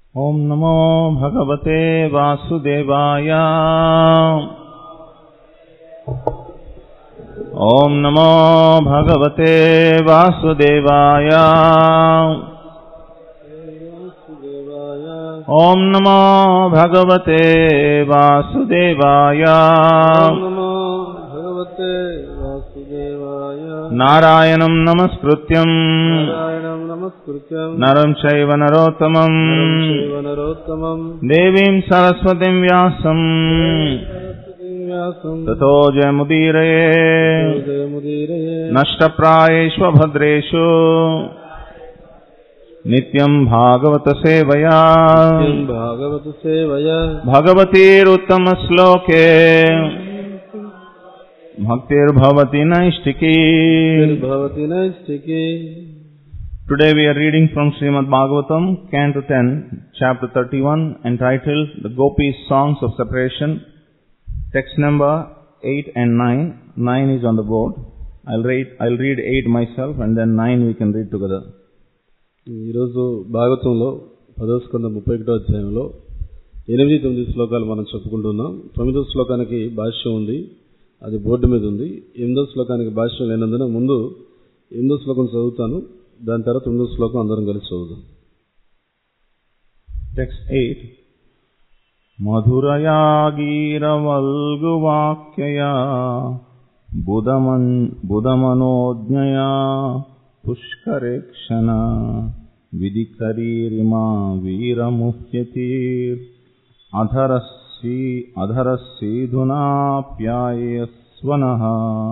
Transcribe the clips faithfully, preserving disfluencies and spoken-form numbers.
ओम नमो भगवते वासुदेवाय। ओम नमो भगवते वासुदेवाय। ओम नमो भगवते वासुदेवाय। नारायणं नमस्कृत्यं नरं चैव नरोत्तमं देवीं सरस्वतीं व्यासं ततो जयमुदीरये। नष्टप्रायेषु भद्रेषु नित्यं भागवत सेवया भागवत सेवया भगवतीरुत्तमश्लोके भक्तिर्भवति नैष्टिकी भवति नैष्टिकी। Today we are reading from Srimad Bhagavatam, Canto ten, Chapter thirty-one, entitled The Gopis' Songs of Separation. Text number eight and nine. nine is on the board. I'll read, I'll read eight myself and then nine we can read together. ఈరోజు భాగవతంలో పదో స్కంధం ముప్పై ఒకటో అధ్యాయంలో ఎనిమిది తొమ్మిది శ్లోకాలు మనం చెప్పుకుంటున్నాం. తొమ్మిదో శ్లోకానికి భాష్యం ఉంది, అది బోర్డు మీద ఉంది. ఎనిమిదో శ్లోకానికి భాష్యం లేనందున ముందు ఎనిమిదో శ్లోకం చదువుతాను, దాని తర్వాత తొమ్మిదో శ్లోకం అందరం కలిసి చదువుదాం. Text eight. మధురయా గీరవల్గువాక్యయా బుధమన్ బుధమనోజ్ఞయా పుష్కరేక్షణ విధికరీరిమా వీరముహ్యతీర్ అధరస్సి అధరస్సీధునాప్యాయస్వనః.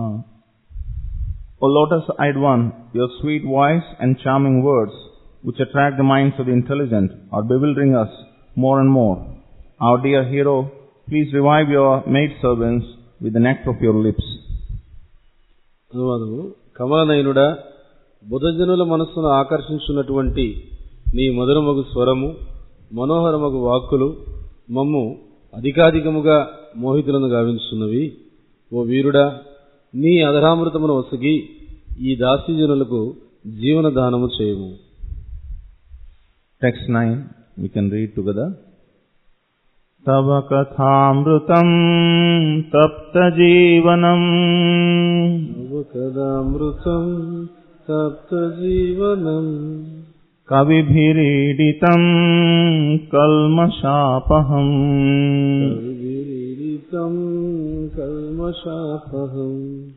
O lotus-eyed one, your sweet voice and charming words, which attract the minds of the intelligent, are bewildering us more and more. Our dear hero, please revive your maidservants with the nectar of your lips. అనువాదము. కమలనయనుడా, బుధజనుల మనస్సును ఆకర్షించున్నటువంటి నీ మధురమగు స్వరము, మనోహరమగు వాక్కులు మమ్ము అధికాధికముగా మోహితులను గావించున్నవి. ఓ వీరుడా, నీ అధరామృతమును వసగి ఈ దాసీజనులకు జీవన దానము చేయము. Text nine, we can read together. తవ కథామృతం తప్త జీవనం తవ కథామృతం తప్త జీవనం కవిభిరీడితం కల్మషాపహం కవిభిరీడితం కల్మషాపహం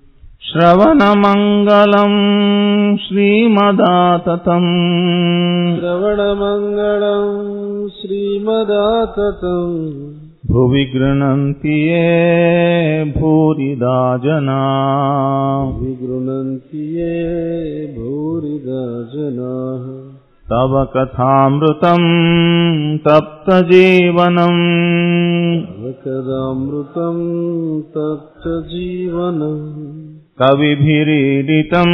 శ్రవణమంగళం శ్రీమదాతతం శ్రవణమంగళం శ్రీమదాతతం భువి గృణంతి యే భూరిదా జనా విగృణంతి యే భూరిదా జనాః తవ కథామృతం తప్త జీవనం తవ కథామృతం తప్త జీవనం కవిభిరీడితం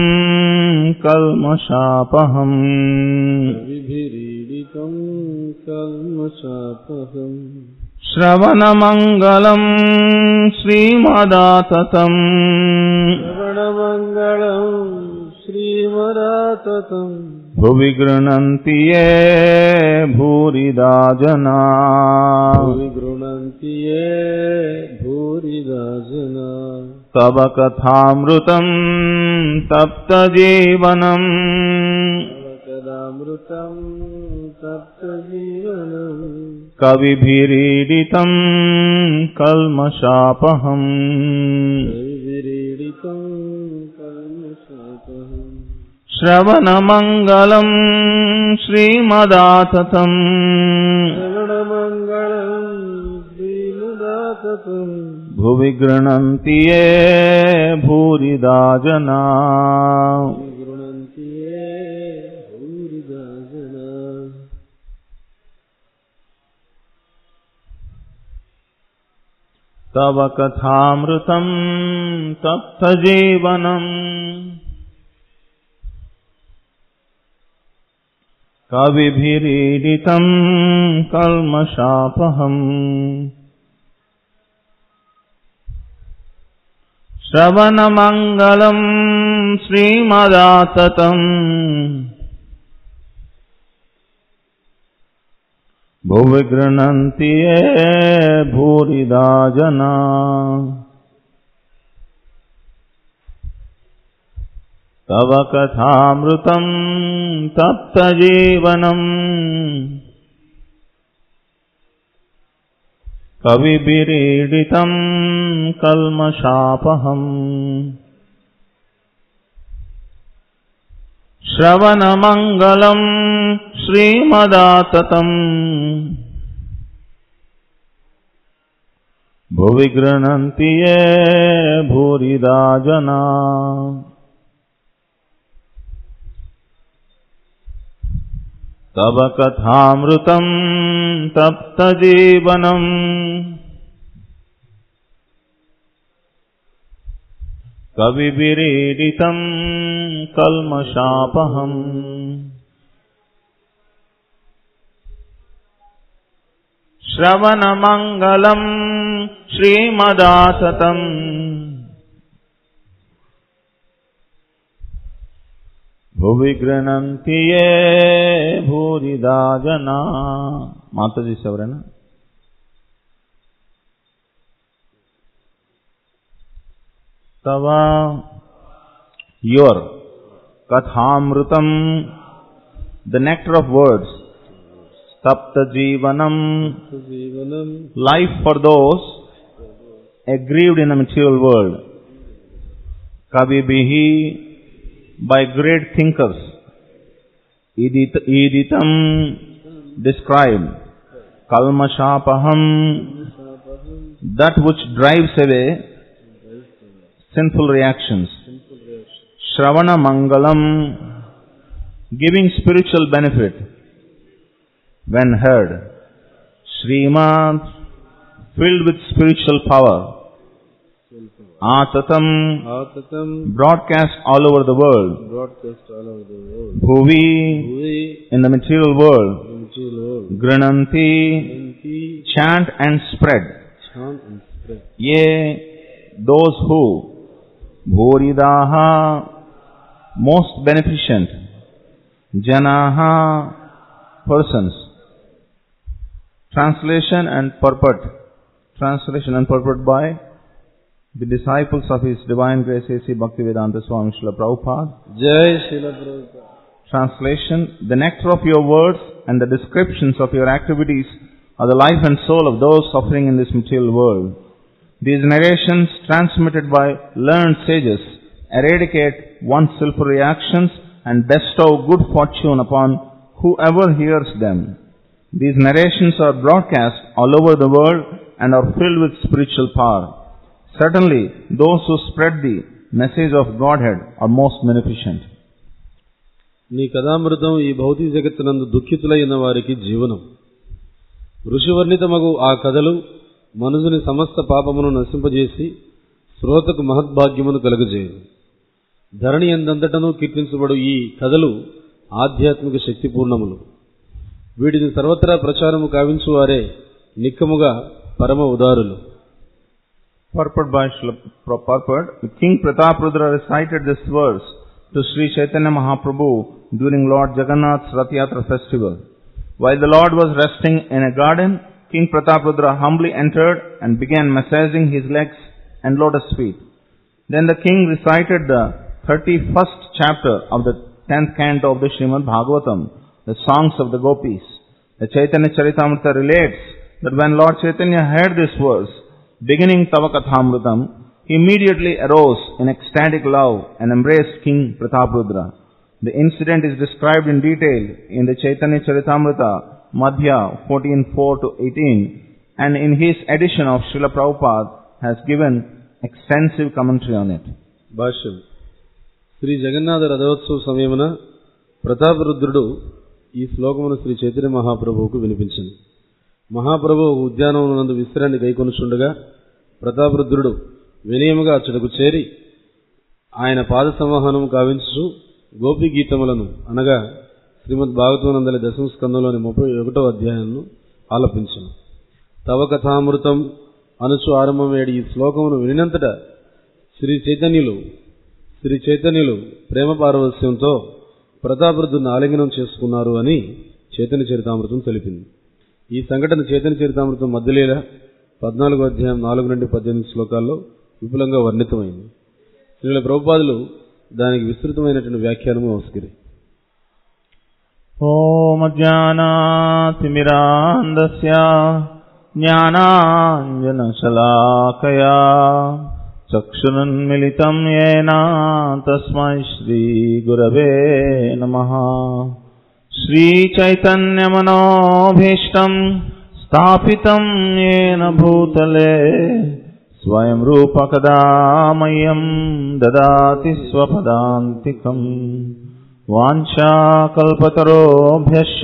కల్మషాపహం కవిభిరీడితం కల్మషాపహం శ్రవణమంగళం శ్రీమదాతతం శ్రవణమంగళం శ్రీమదాతతం భువి గృణంతి యే భూరిదా జనా విగృణంతి యే భూరిదా జనాః తవ కథామృతం తప్త జీవనం కథామృతం తప్త జీవనం కవిభిరీడితం కల్మషాపహం విరీడితం కల్మషాపహం శ్రవణమంగళం శ్రీమదాతతం శ్రవణమంగళం శ్రీమదాతతం భువి గృణంతి యే భూరిదా జనా విగృణంతి యే భూరిదా జనాః తవ కథామృతం తప్త జీవనం కవిభిరీడితం కల్మషాపహం శ్రవణమంగళం శ్రీమదాతతం Bhuvi grananti ye bhurida jana. Tava kathamrutam tapta jivanam. Kavibiriditam kalmashapaham. Shravanamangalam Srimadaatatam. Bhuvi grananti ye bhurida jana. Tava kathamrutam tapta jivanam. Kavibiriditam kalmashapaham. Shravanamangalam Srimadaatatam. Bhuvi grananti ye bhurida jana. Mataji savrena. Tava, your, kathamrutam, the nectar of words, tapta jivanam, life for those aggrieved in the material world, kavibihi, by great thinkers, iditam, described, kalmashapaham, that which drives away sinful reactions. Shravana Mangalam, giving spiritual benefit when heard. Srimad, filled with spiritual power. Atatam, broadcast all over the world. Bhuvi, in the material world. Grananti, chant and spread. Ye, those who Bhuridaha, most beneficent, Janaha, persons. Translation and purport. Translation and purport by the disciples of His Divine Grace A C Bhaktivedanta Swami Srila Prabhupada. Jai Srila Prabhupada. Translation: the nectar of your words and the descriptions of your activities are the life and soul of those suffering in this material world. These narrations, transmitted by learned sages, eradicate one's sinful reactions and bestow good fortune upon whoever hears them. These narrations are broadcast all over the world and are filled with spiritual power. Certainly, those who spread the message of Godhead are most beneficent. నీ కథామృతం ఈ భౌతిక జగత్తునందు దుఃఖితులైన వారికి జీవనం. ఋషివర్ణితమగు ఆ కథలు మనుజుని సమస్త పాపమును నశింపజేసి శ్రోతకు మహద్భాగ్యమును కలుగజేయు. ధరణి యందంతటను కీర్తించబడు ఈ కథలు ఆధ్యాత్మిక శక్తిపూర్ణములు. వీటిని సర్వత్రా ప్రచారము కావించువారే నిక్కముగా పరమ ఉదారులు. Purport by Purport. King Prataprudra recited this verse to Sri Chaitanya Mahaprabhu during Lord Jagannath's Rath Yatra festival. While the Lord was resting in a garden, King Prataprudra humbly entered and began massaging his legs and lotus feet. Then the king recited the thirty-first chapter of the tenth canto of the Srimad Bhagavatam, the songs of the gopis. The Chaitanya Charitamrita relates that when Lord Chaitanya heard this verse, beginning Tava Kathamrutam, he immediately arose in ecstatic love and embraced King Prataprudra. The incident is described in detail in the Chaitanya Charitamrita, Madhya fourteen four to eighteen, and in his edition of Srila Prabhupada has given extensive commentary on it. భాష్యం. శ్రీ జగన్నాథ రథోత్సవ సమయమున ప్రతాపరుద్రుడు ఈ శ్లోకమును శ్రీ చైతన్య మహాప్రభువుకు వినిపించింది. మహాప్రభువు ఉద్యానవనమునందు విశ్రాంతి గైకొనుచుండగా ప్రతాపరుద్రుడు వినయముగా అచ్చటకు చేరి ఆయన పాద సంవహనము కావించుచు గోపీ గీతములను అనగా శ్రీమద్ భాగవతమునందలి దశమ స్కందంలోని ముప్పై ఒకటో అధ్యాయాన్ని ఆలపించును. తవ కథామృతం అనుచు ఆరంభమేడి ఈ శ్లోకమును వినినంతట శ్రీ చైతన్యులు శ్రీ చైతన్యులు ప్రేమ పారవస్యంతో ప్రతాపరుద్రుని ఆలింగనం చేసుకున్నారు అని చైతన్య చరితామృతం తెలిపింది. ఈ సంఘటన చైతన్య చరితామృతం మధ్యలీల పద్నాలుగో అధ్యాయం నాలుగు నుండి పద్దెనిమిది శ్లోకాల్లో విపులంగా వర్ణితమైంది. శ్రీల ప్రభుపాదులు దానికి విస్తృతమైనటువంటి వ్యాఖ్యానము అవసరం. ఓం అజ్ఞానాతిమిరాంధస్య జ్ఞానాంజనశలాకయా చక్షురున్మిళితం యేన తస్మై శ్రీగురవే నమః. శ్రీచైతన్యమనోభీష్టం స్థాపితం యేన భూతలే స్వయం రూపకదా మह्यं దదాతి స్వపదాంతికం. వాంఛాకల్పతరోభ్యశ్చ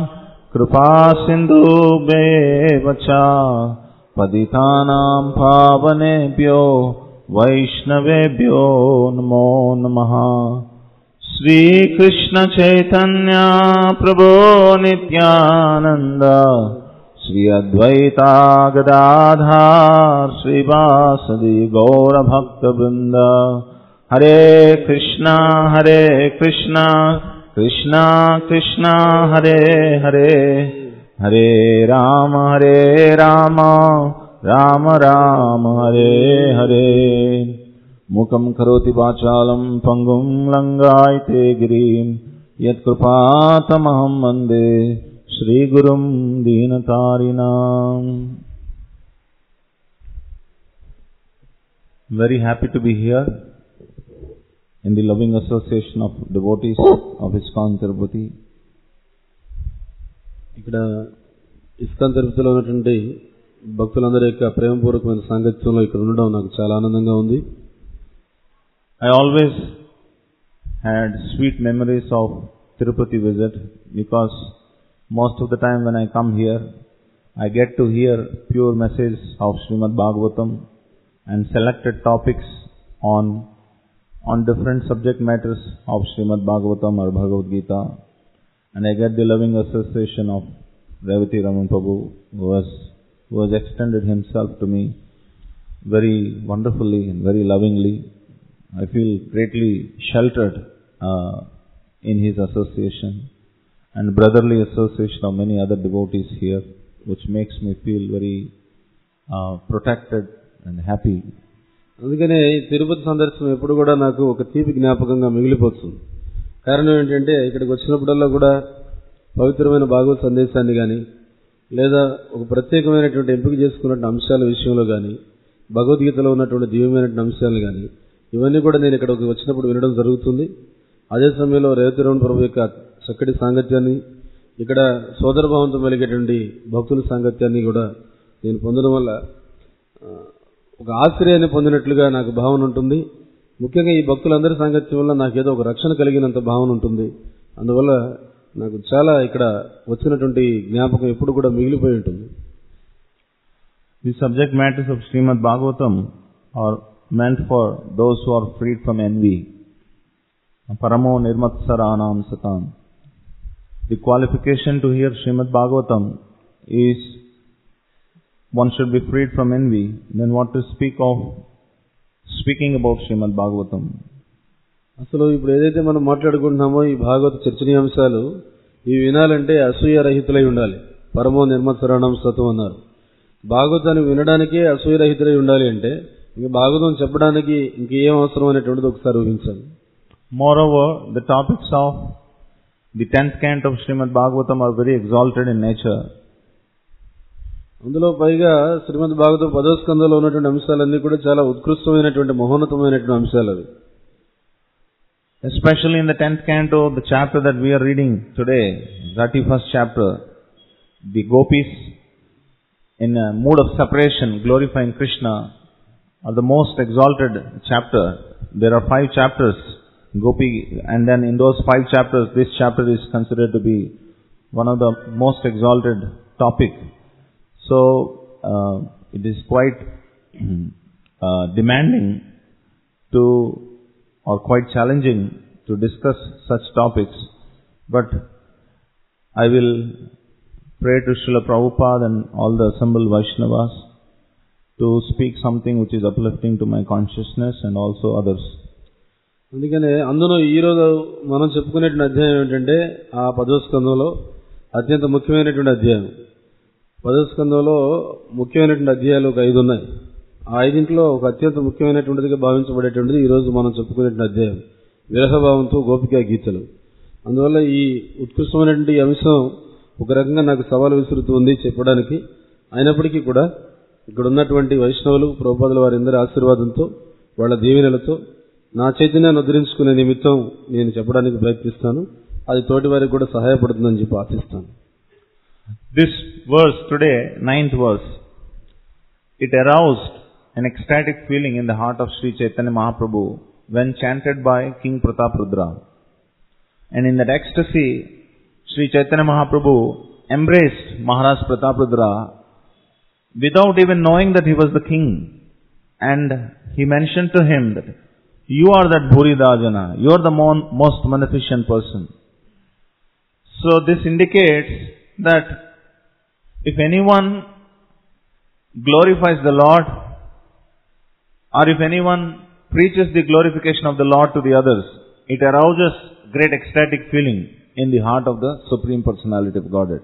కృపాసింధుభ్యేవ చ పతితానాం పావనేభ్యో వైష్ణవేభ్యో నమో నమః. శ్రీకృష్ణ చైతన్య ప్రభో నిత్యానంద శ్రీ అద్వైత గదాధర్ శ్రీవాసది గౌరభక్తవృంద. హరే కృష్ణ హరే కృష్ణ కృష్ణ కృష్ణ హరే హరే హరే రామ హరే రామ రామ రామ హరే హరే. మూకం కరోతి వాచాలం పంగుం లంఘాయతే గిరిం యత్కృపాతమహం వందే శ్రీగురుం దీనతారిణాం. Very happy to be here in the loving association of devotees of ISKCON Tirupati. ఇక్కడ ఇస్కాన్ తిరుపతిలో ఉన్నటువంటి భక్తులందరి యొక్క ప్రేమపూర్వకమైన సాంగత్యంలో ఇక్కడ ఉండడం నాకు చాలా ఆనందంగా ఉంది. I always had sweet memories of Tirupati visit because most of the time when I come here, I get to hear pure message of Srimad Bhagavatam and selected topics on on different subject matters of Srimad Bhagavatam or Bhagavad Gita, and I get the loving association of Revati Raman Prabhu, who has who has extended himself to me very wonderfully and very lovingly. I feel greatly sheltered uh, in his association and brotherly association of many other devotees here, which makes me feel very uh, protected and happy. అందుకనే తిరుపతి సందర్శనం ఎప్పుడు కూడా నాకు ఒక తీపి జ్ఞాపకంగా మిగిలిపోతుంది. కారణం ఏంటంటే ఇక్కడికి వచ్చినప్పుడల్లా కూడా పవిత్రమైన భాగవత సందేశాన్ని కానీ లేదా ఒక ప్రత్యేకమైనటువంటి ఎంపిక చేసుకున్నటువంటి అంశాల విషయంలో కానీ భగవద్గీతలో ఉన్నటువంటి దివ్యమైనటువంటి అంశాలు కానీ ఇవన్నీ కూడా నేను ఇక్కడ వచ్చినప్పుడు వినడం జరుగుతుంది. అదే సమయంలో రేవతి రమణ ప్రభు యొక్క చక్కటి సాంగత్యాన్ని, ఇక్కడ సోదరభావంతో మెలిగేటువంటి భక్తుల సాంగత్యాన్ని కూడా నేను పొందడం వల్ల ఒక ఆశ్రయాన్ని పొందినట్లుగా నాకు భావన ఉంటుంది. ముఖ్యంగా ఈ భక్తులందరి సాంగత్యం వల్ల నాకేదో ఒక రక్షణ కలిగినంత భావన ఉంటుంది. అందువల్ల నాకు చాలా ఇక్కడ వచ్చినటువంటి జ్ఞాపకం ఎప్పుడు కూడా మిగిలిపోయి ఉంటుంది. The subject matters of Srimad Bhagavatam are meant for those who are freed from envy. Paramo nirmatsaranam satam. The qualification to hear Srimad Bhagavatam is one should be freed from envy. Then what to speak of speaking about Srimad Bhagavatam? అసలు ఇప్పుడు ఏదైతే మనం మాట్లాడుకుంటున్నామో ఈ భాగవత చర్చనీయాంశాలు ఇవి వినాలంటే అసూయ రహితులై ఉండాలి. పరమో నిర్మత్సరణం సతం అన్నారు. భాగవతాన్ని వినడానికే అసూయ రహితులై ఉండాలి అంటే ఇంకా భాగవతం చెప్పడానికి ఇంకేం అవసరం అనేటువంటిది ఒకసారి ఊహించాలి. Moreover, the topics of the tenth canto of Srimad Bhagavatam are very exalted in nature. అందులో పైగా శ్రీమద్ భాగవతం పదో స్కందంలో ఉన్నటువంటి అంశాలన్నీ కూడా చాలా ఉత్కృష్టమైనటువంటి మహోన్నతమైనటువంటి అంశాలు అవి. Especially in the tenth canto, the chapter that we are reading today, thirty-first chapter, the gopis in a mood of separation, glorifying Krishna, are the most exalted chapter. There are five chapters, Gopi, and then in those five chapters, this chapter is considered to be one of the most exalted topic. So, uh, it is quite uh, demanding to, or quite challenging to discuss such topics. But I will pray to Srila Prabhupada and all the assembled Vaishnavas to speak something which is uplifting to my consciousness and also others. అందుకనే అందులో ఈరోజు మనం చెప్పుకునేటువంటి అధ్యాయం ఏంటంటే ఆ పదో స్కందంలో అత్యంత ముఖ్యమైనటువంటి అధ్యాయం. పదో స్కందంలో ముఖ్యమైనటువంటి అధ్యాయాలు ఒక ఐదు ఉన్నాయి. ఆ ఐదింట్లో ఒక అత్యంత ముఖ్యమైనటువంటిదిగా భావించబడేటువంటిది ఈరోజు మనం చెప్పుకునేటువంటి అధ్యాయం విరహభావంతో గోపికా గీతలు. అందువల్ల ఈ ఉత్కృష్టమైనటువంటి అంశం ఒక రకంగా నాకు సవాలు విసురుతుంది చెప్పడానికి. అయినప్పటికీ కూడా ఇక్కడ ఉన్నటువంటి వైష్ణవులు ప్రభుపాదుల వారందరి ఆశీర్వాదంతో వాళ్ళ దీవెనలతో నా చైతన్యాన్ని ఉద్ధరించుకునే నిమిత్తం నేను చెప్పడానికి ప్రయత్నిస్తాను. అది తోటి వారికి కూడా సహాయపడుతుందని చెప్పి ఆశిస్తాను. This verse today, ninth verse, it aroused an ecstatic feeling in the heart of Sri Chaitanya Mahaprabhu when chanted by King Prataprudra. And in that ecstasy, Sri Chaitanya Mahaprabhu embraced Maharaj Prataprudra without even knowing that he was the king. And he mentioned to him that, you are that Bhuridajana, you are the most beneficent person. So this indicates that if anyone glorifies the Lord, or if anyone preaches the glorification of the Lord to the others, it arouses great ecstatic feeling in the heart of the Supreme Personality of Godhead.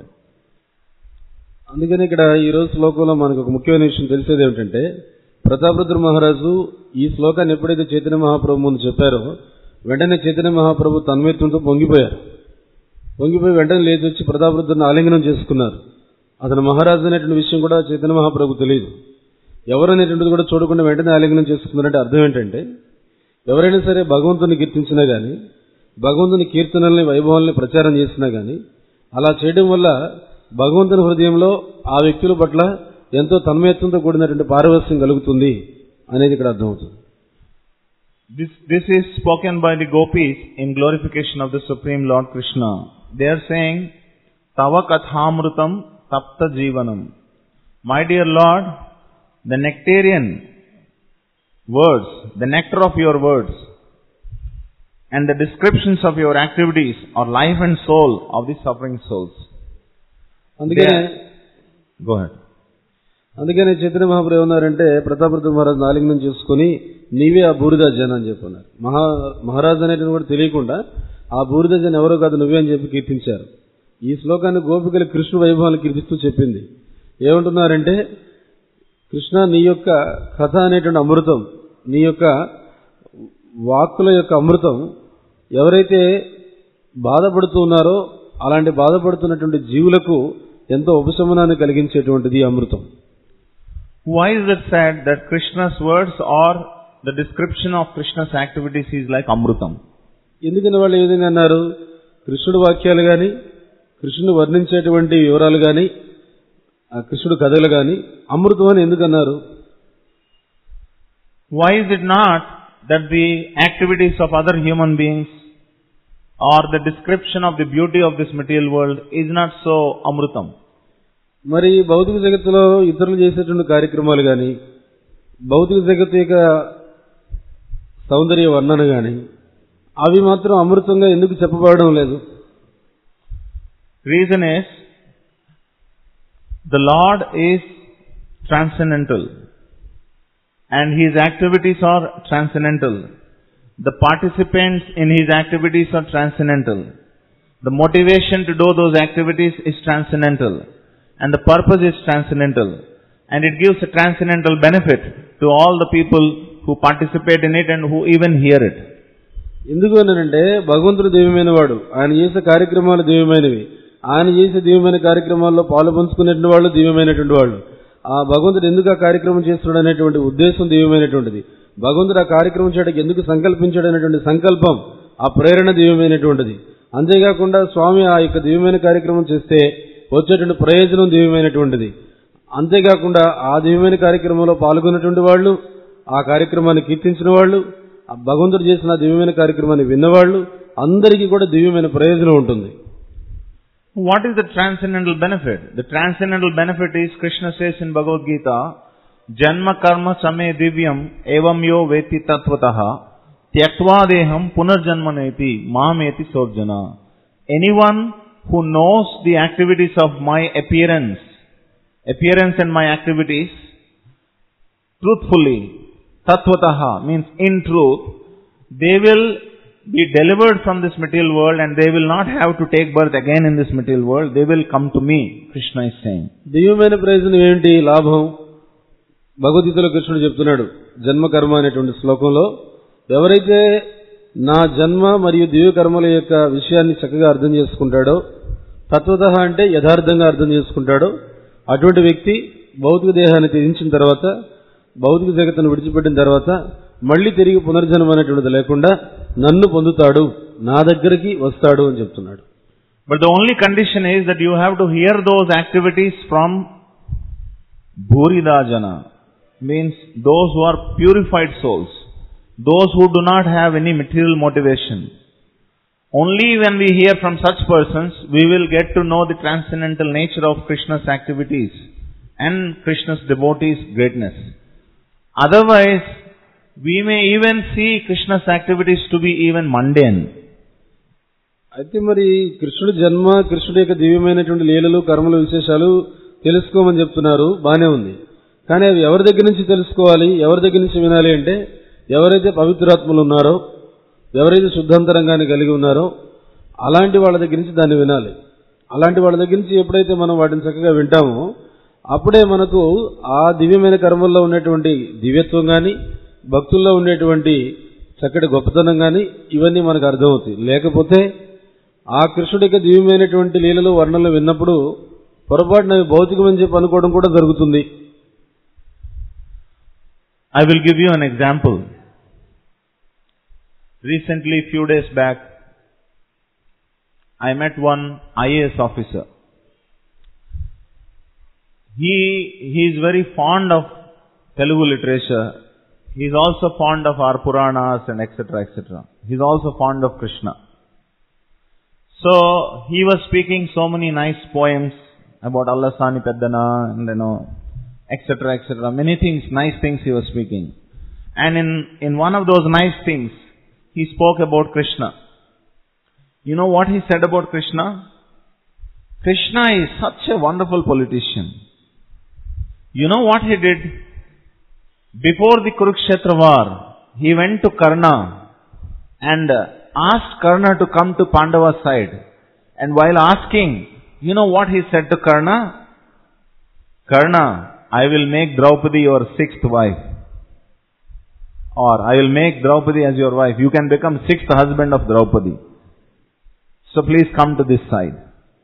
అందుకని ఇక్కడ ఈ రోజు శ్లోకంలో మనకు ఒక ముఖ్యమైన విషయం తెలిసేది ఏమిటంటే, ప్రతాపరుద్ర మహారాజు ఈ శ్లోకాన్ని ఎప్పుడైతే చైతన్య మహాప్రభు ముందు చెప్పారో వెంటనే చైతన్య మహాప్రభు తన్మయత్వంతో పొంగిపోయారు. పొంగిపోయి వెంటనే లేచి వచ్చి ప్రతాపరుద్రుని ఆలింగనం చేసుకున్నారు. అతను మహారాజు అనేటువంటి విషయం కూడా చైతన్య మహాప్రభు తెలియదు. ఎవరు అనేటువంటిది కూడా చూడకుండా వెంటనే ఆలింగనం చేసుకున్నారంటే అర్థం ఏంటంటే, ఎవరైనా సరే భగవంతుని కీర్తించినా గానీ, భగవంతుని కీర్తనల్ని వైభవాల్ని ప్రచారం చేసినా గానీ, అలా చేయడం వల్ల భగవంతుని హృదయంలో ఆ వ్యక్తుల పట్ల ఎంతో తన్మయత్వంతో కూడినటువంటి పారవస్యం కలుగుతుంది అనేది ఇక్కడ అర్థమవుతుంది. This, this is spoken by the gopis in glorification of the Supreme Lord Krishna. They are saying, Tava kathamrutam tapta jivanam. My dear Lord, the nectarian words, the nectar of your words, and the descriptions of your activities are life and soul of the suffering souls. అందుకనే Go ahead. అందుకనే చైతన్య మహాప్రభు ఏమన్నారంటే, ప్రతాపరుద్ర మహారాజు ఆలింగనం చేసుకుని నీవే ఆ బూరిదాజన్ అని చెప్పన్నారు. మహా మహారాజు అనేటిది కూడా తెలియకుండా ఆ బూరిదాజన్ ఎవరో కాదు నువ్వే అని చెప్పి కీర్తించారు. ఈ శ్లోకాన్ని గోపికలు కృష్ణ వైభవాన్ని కీర్తిస్తూ చెప్పింది. ఏమంటున్నారంటే, కృష్ణ నీ యొక్క కథ అనేటువంటి అమృతం, నీ యొక్క వాక్కుల యొక్క అమృతం ఎవరైతే బాధపడుతూ ఉన్నారో అలాంటి బాధపడుతున్నటువంటి జీవులకు ఎంతో ఉపశమనాన్ని కలిగించేటువంటిది అమృతం. Why is it said that Krishna's words or the description of Krishna's activities is like Amrutam? ఎందుకని వాళ్ళు ఏ విధంగా అన్నారు? కృష్ణుడు వాక్యాలు గాని, కృష్ణుడు వర్ణించేటువంటి వివరాలు గాని, కృష్ణుడు కథలు గాని అమృతం అని ఎందుకన్నారు? Why is it not that the activities of other human beings or the description of the beauty of this material world is not so Amrutam? మరి భౌతిక జగత్తులో ఇతరులు చేసేటువంటి కార్యక్రమాలు గాని, భౌతిక జగత్తు యొక్క సౌందర్య వర్ణన గాని అవి మాత్రం అమృతంగా ఎందుకు చెప్పబడడం లేదు? Reason is, the Lord is transcendental and His activities are transcendental. The participants in His activities are transcendental. The motivation to do those activities is transcendental. And the purpose is transcendental. And it gives a transcendental benefit to all the people who participate in it and who even hear it. ఎందుకు అనంటే, భగవంతుడు దివ్యమైన వాడు, ఆయన చేసే కార్యక్రమాలు దివ్యమైనవి, ఆయన చేసే దివ్యమైన కార్యక్రమాల్లో పాలు పంచుకునేటువంటి వాళ్ళు దివ్యమైనటువంటి వాళ్ళు. ఆ భగవంతుడు ఎందుకు ఆ కార్యక్రమం చేస్తున్నాడు అనేటువంటి ఉద్దేశం దివ్యమైనటువంటిది. భగవంతుడు ఆ కార్యక్రమం చేయడానికి ఎందుకు సంకల్పించాడు అనేటువంటి సంకల్పం, ఆ ప్రేరణ దివ్యమైనటువంటిది. అంతేకాకుండా స్వామి ఆ యొక్క దివ్యమైన కార్యక్రమం చేస్తే వచ్చేటువంటి ప్రయోజనం దివ్యమైనటువంటిది. అంతేకాకుండా ఆ దివ్యమైన కార్యక్రమంలో పాల్గొన్నటువంటి వాళ్ళు, ఆ కార్యక్రమాన్ని కీర్తించిన వాళ్ళు, ఆ భగవంతుడు చేసిన దివ్యమైన కార్యక్రమాన్ని విన్నవాళ్ళు అందరికీ కూడా దివ్యమైన ప్రయోజనం ఉంటుంది. What is the transcendental benefit? The transcendental benefit is, Krishna says in Bhagavad Gita, Janma karma same divyam evam yo veti tattvataha tyaktva deham punarjanmaneti mameti sorjana. Anyone who knows the activities of my appearance, appearance and my activities truthfully, tattvataha means in truth, they will be delivered from this material world and they will not have to take birth again in this material world. They will come to me, Krishna is saying. దివ్యమైన ప్రయోజనం ఏంటి, లాభం? భగవద్గీతలో కృష్ణుడు చెప్తున్నాడు జన్మ కర్మ అనేటువంటి శ్లోకంలో, ఎవరైతే నా జన్మ మరియు దివ్య కర్మల యొక్క విషయాన్ని చక్కగా అర్థం చేసుకుంటాడో, తత్వతః అంటే యథార్థంగా అర్థం చేసుకుంటాడో, అటువంటి వ్యక్తి భౌతిక దేహాన్ని త్యజించిన తర్వాత, భౌతిక జగత్తును విడిచిపెట్టిన తర్వాత మళ్లీ తిరిగి పునర్జన్మ అనేటువంటిది లేకుండా నన్ను పొందుతాడు, నా దగ్గరికి వస్తాడు అని చెప్తున్నాడు. But the only condition is that you have to hear those activities from Bhurida Jana, means those who are purified souls, those who do not have any material motivation. Only when we hear from such persons, we will get to know the transcendental nature of Krishna's activities and Krishna's devotees' greatness. Otherwise, we may even see Krishna's activities to be even mundane. అయితే మరి కృష్ణుడి జన్మ, కృష్ణుడి యొక్క దివ్యమైనటువంటి లీలలు, కర్మల విశేషాలు తెలుసుకోమని చెప్తున్నారు, బానే ఉంది. కానీ అవి ఎవరి దగ్గర నుంచి తెలుసుకోవాలి, ఎవరి దగ్గర నుంచి వినాలి అంటే, ఎవరైతే పవిత్రాత్మలు ఉన్నారో, ఎవరైతే శుద్ధాంతరంగాన్ని కలిగి ఉన్నారో అలాంటి వాళ్ళ దగ్గర నుంచి దాన్ని వినాలి. అలాంటి వాళ్ళ దగ్గర నుంచి ఎప్పుడైతే మనం వాటిని చక్కగా వింటామో అప్పుడే మనకు ఆ దివ్యమైన కర్మల్లో ఉన్నటువంటి దివ్యత్వం కానీ, భక్తుల్లో ఉండేటువంటి చక్కటి గొప్పతనం కానీ ఇవన్నీ మనకు అర్థమవుతాయి. లేకపోతే ఆ కృష్ణుడి యొక్క దివ్యమైనటువంటి లీలలు, వర్ణనలు విన్నప్పుడు పొరపాటున భౌతికమని చెప్పి అనుకోవడం కూడా జరుగుతుంది. I will give you an example. Recently, few days back, I met one I A S officer. He, he is very fond of Telugu literature. He is also fond of our Puranas and et cetera et cetera. He is also fond of Krishna. So, he was speaking so many nice poems about Allasani Peddana and you know, et cetera et cetera. Many things, nice things he was speaking. And in, in one of those nice things, he spoke about Krishna. You know what he said about Krishna? Krishna is such a wonderful politician. You know what he did? Before the Kurukshetra war, he went to Karna and asked Karna to come to Pandava's side. And while asking, you know what he said to Karna? Karna, I will make Draupadi your sixth wife. Or I will make Draupadi as your wife. You can become sixth husband of Draupadi. So please come to this side.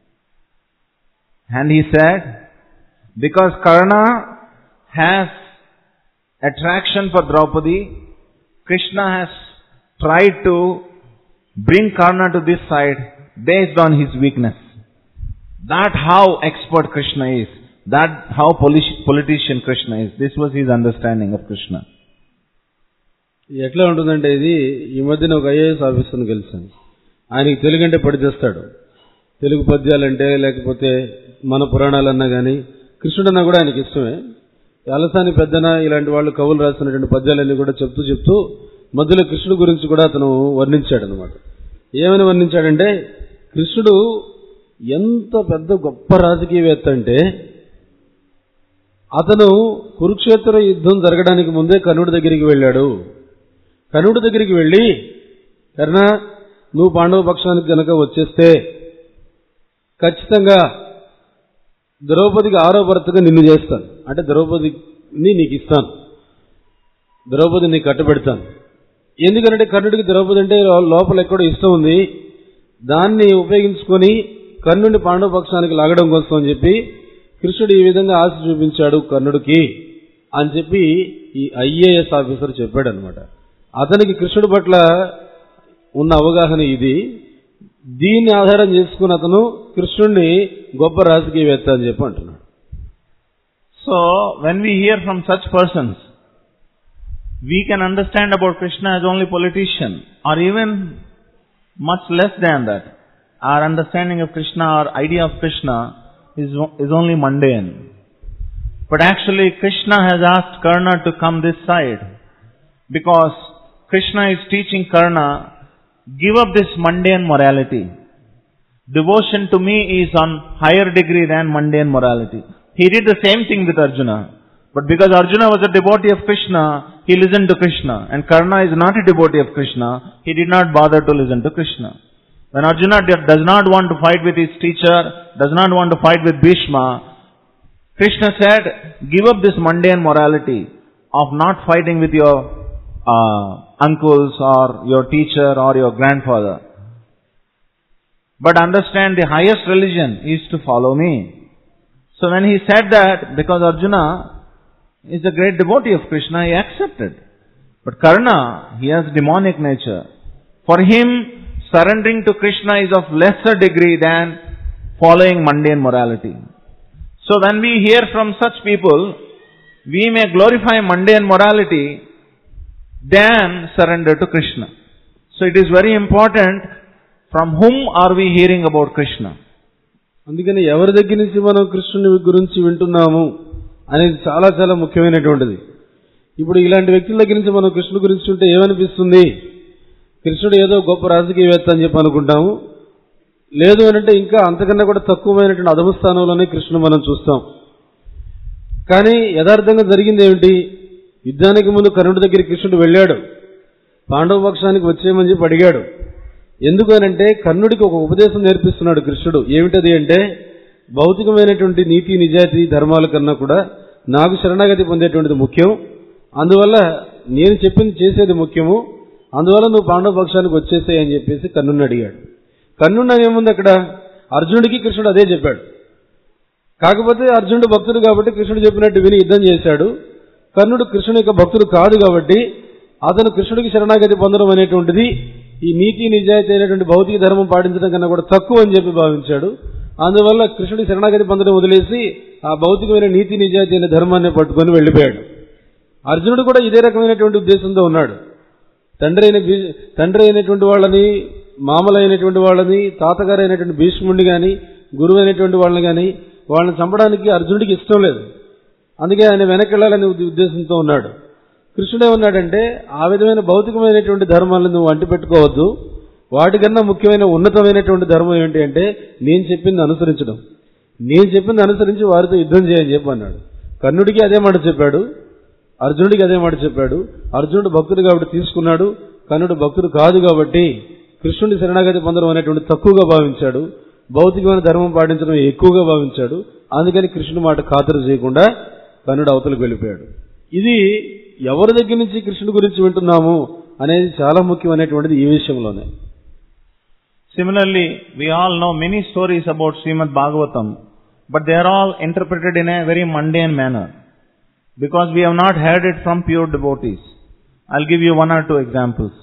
And he said, because Karna has attraction for Draupadi, Krishna has tried to bring Karna to this side based on his weakness. That how expert Krishna is. That how politician Krishna is. This was his understanding of Krishna. ఎట్లా ఉంటుందంటే ఇది, ఈ మధ్యన ఒక IAS ఆఫీసర్ని కలిసాను. ఆయనకి తెలుగు అంటే పడి చేస్తాడు. తెలుగు పద్యాలంటే లేకపోతే మన పురాణాలన్నా కానీ కృష్ణుడన్నా కూడా ఆయనకి ఇష్టమే. అలసాని పెద్దన ఇలాంటి వాళ్ళు కవులు రాసినటువంటి పద్యాలన్నీ కూడా చెప్తూ చెప్తూ మధ్యలో కృష్ణుడు గురించి కూడా అతను వర్ణించాడు అనమాట. ఏమని వర్ణించాడంటే, కృష్ణుడు ఎంత పెద్ద గొప్ప రాజకీయవేత్త అంటే, అతను కురుక్షేత్ర యుద్ధం జరగడానికి ముందే కర్ణుడి దగ్గరికి వెళ్ళాడు. కర్ణుడి దగ్గరికి వెళ్ళి, కర్ణ నువ్వు పాండవ పక్షానికి గనక వచ్చేస్తే ఖచ్చితంగా ద్రౌపదికి ఆరో భర్తగా నిన్ను చేస్తాను, అంటే ద్రౌపదిని నీకు ఇస్తాను, ద్రౌపదిని నీకు కట్టబెడతాను. ఎందుకంటే కర్ణుడికి ద్రౌపది అంటే లోపల ఎక్కడో ఇష్టం ఉంది, దాన్ని ఉపయోగించుకొని కర్ణుడిని పాండవ పక్షానికి లాగడం కోసం అని చెప్పి కృష్ణుడు ఈ విధంగా ఆశ చూపించాడు కర్ణుడికి అని చెప్పి ఈ ఐఏఎస్ ఆఫీసర్ చెప్పాడు అనమాట. అతనికి కృష్ణుడి పట్ల ఉన్న అవగాహన ఇది. దీన్ని ఆధారం చేసుకుని అతను కృష్ణుడిని గొప్ప రాజకీయవేత్త అని చెప్పి అంటున్నాడు. So when we hear from such persons, we can understand about Krishna as only politician, or even much less than that. Our understanding of Krishna, our idea of Krishna is, is only mundane. But actually Krishna has asked Karna to come this side, because Krishna is teaching Karna, give up this mundane morality. Devotion to me is on higher degree than mundane morality. He did the same thing with Arjuna. But because Arjuna was a devotee of Krishna, he listened to Krishna. And Karna is not a devotee of Krishna. He did not bother to listen to Krishna. When Arjuna does not want to fight with his teacher, does not want to fight with Bhishma, Krishna said, give up this mundane morality of not fighting with your uh, uncles or your teacher or your grandfather. But understand the highest religion is to follow me. So when he said that, because Arjuna is a great devotee of Krishna, he accepted. But Karna, he has demonic nature. For him, surrendering to Krishna is of lesser degree than following mundane morality. So when we hear from such people, we may glorify mundane morality than surrender to Krishna. So it is very important, from whom are we hearing about Krishna? అందుకని ఎవరి దగ్గర నుంచి మనం కృష్ణుని గురించి వింటున్నాము అనేది చాలా చాలా ముఖ్యమైనటువంటిది. ఇప్పుడు ఇలాంటి వ్యక్తుల దగ్గర నుంచి మనం కృష్ణుడి గురించి ఉంటే ఏమనిపిస్తుంది? కృష్ణుడు ఏదో గొప్ప రాజకీయవేత్త అని చెప్పి అనుకుంటాము. లేదు అనంటే ఇంకా అంతకన్నా కూడా తక్కువమైనటువంటి అధమ స్థానంలోనే కృష్ణుడు మనం చూస్తాం. కానీ యథార్థంగా జరిగింది ఏమిటి? యుద్ధానికి ముందు కర్ణుడి దగ్గర కృష్ణుడు వెళ్ళాడు. పాండవ పక్షానికి వచ్చేయమని చెప్పి అడిగాడు. ఎందుకు అనంటే కర్ణుడికి ఒక ఉపదేశం నేర్పిస్తున్నాడు కృష్ణుడు. ఏమిటది అంటే, భౌతికమైనటువంటి నీతి నిజాయితీ ధర్మాల కన్నా కూడా నాకు శరణాగతి పొందేటువంటిది ముఖ్యం. అందువల్ల నేను చెప్పింది చేసేది ముఖ్యము. అందువల్ల నువ్వు పాండవ పక్షానికి వచ్చేసాయి అని చెప్పేసి కర్ణుడిని అడిగాడు. కర్ణుడిని ఏముంది అక్కడ? అర్జునుడికి కృష్ణుడు అదే చెప్పాడు. కాకపోతే అర్జునుడు భక్తుడు కాబట్టి కృష్ణుడు చెప్పినట్టు విని యుద్ధం చేశాడు. కర్ణుడు కృష్ణుడి యొక్క భక్తుడు కాదు కాబట్టి అతను కృష్ణుడికి శరణాగతి పొందడం అనేటువంటిది ఈ నీతి నిజాయితీ అయినటువంటి భౌతిక ధర్మం పాటించడం కన్నా కూడా తక్కువ అని చెప్పి భావించాడు. అందువల్ల కృష్ణుడి శరణాగతి పొందడం వదిలేసి ఆ భౌతికమైన నీతి నిజాయితీ అయిన ధర్మాన్ని పట్టుకొని వెళ్ళిపోయాడు. అర్జునుడు కూడా ఇదే రకమైనటువంటి ఉద్దేశంతో ఉన్నాడు. తండ్రి అయిన తండ్రి అయినటువంటి వాళ్ళని, మామలైనటువంటి వాళ్ళని, తాతగారు అయినటువంటి భీష్ముడిని కానీ, గురువు అయినటువంటి వాళ్ళని కానీ వాళ్ళని చంపడానికి అర్జునుడికి ఇష్టం లేదు. అందుకే ఆయన వెనక్కి వెళ్ళాలనే ఉద్దేశంతో ఉన్నాడు. కృష్ణుడు ఏమన్నాడంటే, ఆ విధమైన భౌతికమైనటువంటి ధర్మాలను నువ్వు అంటి పెట్టుకోవద్దు. వాటికన్నా ముఖ్యమైన ఉన్నతమైనటువంటి ధర్మం ఏంటి అంటే నేను చెప్పింది అనుసరించడం. నేను చెప్పింది అనుసరించి వారితో యుద్ధం చేయని చెప్పి అన్నాడు. కర్ణుడికి అదే మాట చెప్పాడు, అర్జునుడికి అదే మాట చెప్పాడు. అర్జునుడు భక్తుడు కాబట్టి తీసుకున్నాడు, కర్ణుడు భక్తుడు కాదు కాబట్టి కృష్ణుడి శరణాగతి పొందడం అనేటువంటి తక్కువగా భావించాడు, భౌతికమైన ధర్మం పాటించడం ఎక్కువగా భావించాడు. అందుకని కృష్ణుడి మాట ఖాతరు చేయకుండా కర్ణుడు అవతలకు వెళ్ళిపోయాడు. ఇది ఎవరి దగ్గర నుంచి కృష్ణుడి గురించి వింటున్నాము అనేది చాలా ముఖ్యమైనటువంటిది ఈ విషయంలోనే. Similarly, we all know many stories about Srimad Bhagavatam, but they are all interpreted in a very mundane manner because we have not heard it from pure devotees. I'll give you one or two examples.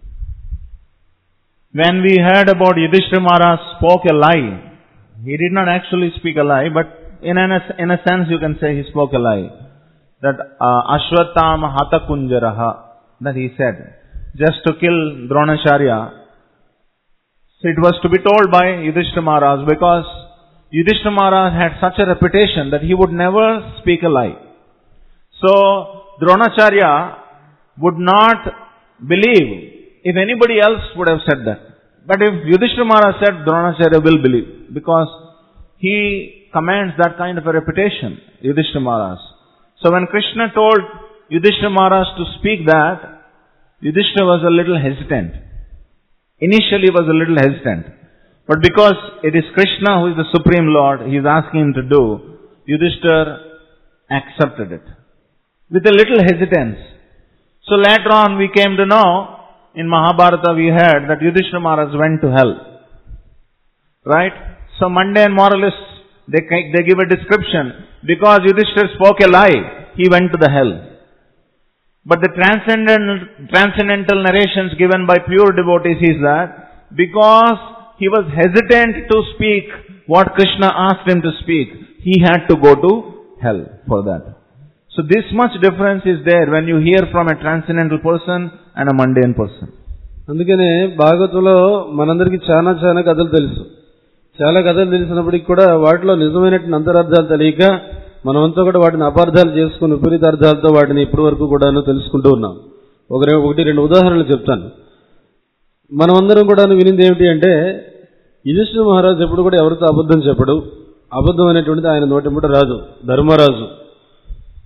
When we heard about Yudhishthira Maharaj spoke a lie, he did not actually speak a lie, but in a, in a sense you can say he spoke a lie. That uh, Ashwatthama Hata Kunjaraha, that he said, just to kill Dronacharya. So it was to be told by Yudhishthira Maharaj because Yudhishthira Maharaj had such a reputation that he would never speak a lie. So Dronacharya would not believe if anybody else would have said that. But if Yudhishthira Maharaj said, Dronacharya will believe because he commands that kind of a reputation, Yudhishthira Maharaj. So when Krishna told Yudhishthira Maharaj to speak that, Yudhishthira was a little hesitant. Initially he was a little hesitant. But because it is Krishna who is the Supreme Lord, he is asking him to do, Yudhishthira accepted it. With a little hesitance. So later on we came to know, in Mahabharata we heard that Yudhishthira Maharaj went to hell. Right? So mundane moralists, they, they give a description. Because Yudhishthira spoke a lie, he went to the hell. But the transcendental, transcendental narrations given by pure devotees is that because he was hesitant to speak what Krishna asked him to speak, he had to go to hell for that. So this much difference is there when you hear from a transcendental person and a mundane person. అందుకనే భాగవతంలో మనందరికీ చాలా చాలా కథలు తెలుసు. చాలా కథలు తెలిసినప్పటికీ కూడా వాటిలో నిజమైనటువంటి అంతరార్థాలు తెలియక మనమంతా కూడా వాటిని అపార్థాలు చేసుకుని విపరీత అర్థాలతో వాటిని ఇప్పటి వరకు కూడా తెలుసుకుంటూ ఉన్నాం. ఒక ఒకటి రెండు ఉదాహరణలు చెప్తాను. మనమందరం కూడా వినింది ఏమిటి అంటే, యుధిష్ఠిర మహారాజు ఎప్పుడు కూడా ఎవరితో అబద్ధం చెప్పడు. అబద్ధం అనేటువంటిది ఆయన నోటి ముట్ట రాదు. ధర్మరాజు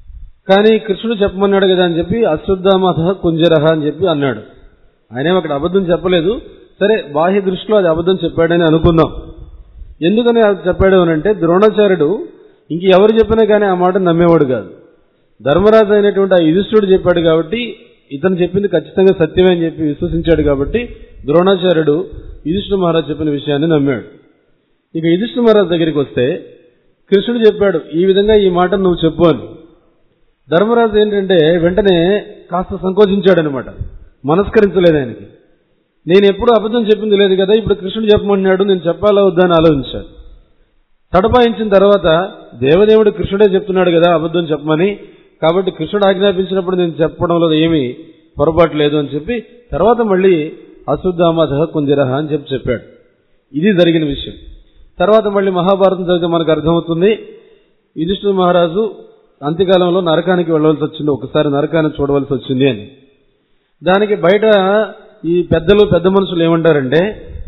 కానీ కృష్ణుడు చెప్పమన్నాడు కదా అని చెప్పి అశ్వత్థామథ కుంజరహ అని చెప్పి అన్నాడు. ఆయనేం అక్కడ అబద్ధం చెప్పలేదు. సరే, బాహ్య దృష్టిలో అది అబద్ధం చెప్పాడని అనుకుందాం. ఎందుకని అది చెప్పాడు అనంటే, ద్రోణాచార్యుడు ఇంక ఎవరు చెప్పినా కానీ ఆ మాట నమ్మేవాడు కాదు. ధర్మరాజు అయినటువంటి ఆ యుధిష్ఠుడు చెప్పాడు కాబట్టి, ఇతను చెప్పింది ఖచ్చితంగా సత్యమే అని చెప్పి విశ్వసించాడు కాబట్టి ద్రోణాచార్యుడు యుధిష్ఠిర మహారాజు చెప్పిన విషయాన్ని నమ్మాడు. ఇక యుధిష్ఠిర మహారాజు దగ్గరికి వస్తే కృష్ణుడు చెప్పాడు, ఈ విధంగా ఈ మాట నువ్వు చెప్పు అని. ధర్మరాజు ఏంటంటే వెంటనే కాస్త సంకోచించాడనమాట, మనస్కరించలేదు ఆయనకి. నేను ఎప్పుడు అబద్ధం చెప్పింది లేదు కదా, ఇప్పుడు కృష్ణుడు చెప్పమన్నాడు, నేను చెప్పాలా వద్దా అని ఆలోచించాడు. తడపాయించిన తర్వాత దేవదేవుడు కృష్ణుడే చెప్తున్నాడు కదా అబద్ధం చెప్పమని, కాబట్టి కృష్ణుడు ఆజ్ఞాపించినప్పుడు నేను చెప్పడంలో ఏమీ పొరపాటు లేదు అని చెప్పి తర్వాత మళ్ళీ అశ్వత్థామథ కుంజరహ అని చెప్పి చెప్పాడు. ఇది జరిగిన విషయం. తర్వాత మళ్ళీ మహాభారతం చదివితే మనకు అర్థమవుతుంది, యుధిష్ఠిర మహారాజు అంత్యకాలంలో నరకానికి వెళ్ళవలసి వచ్చింది, ఒకసారి నరకాన్ని చూడవలసి వచ్చింది అని. దానికి బయట ఈ పెద్దలు పెద్ద మనుషులు ఏమంటారంటే,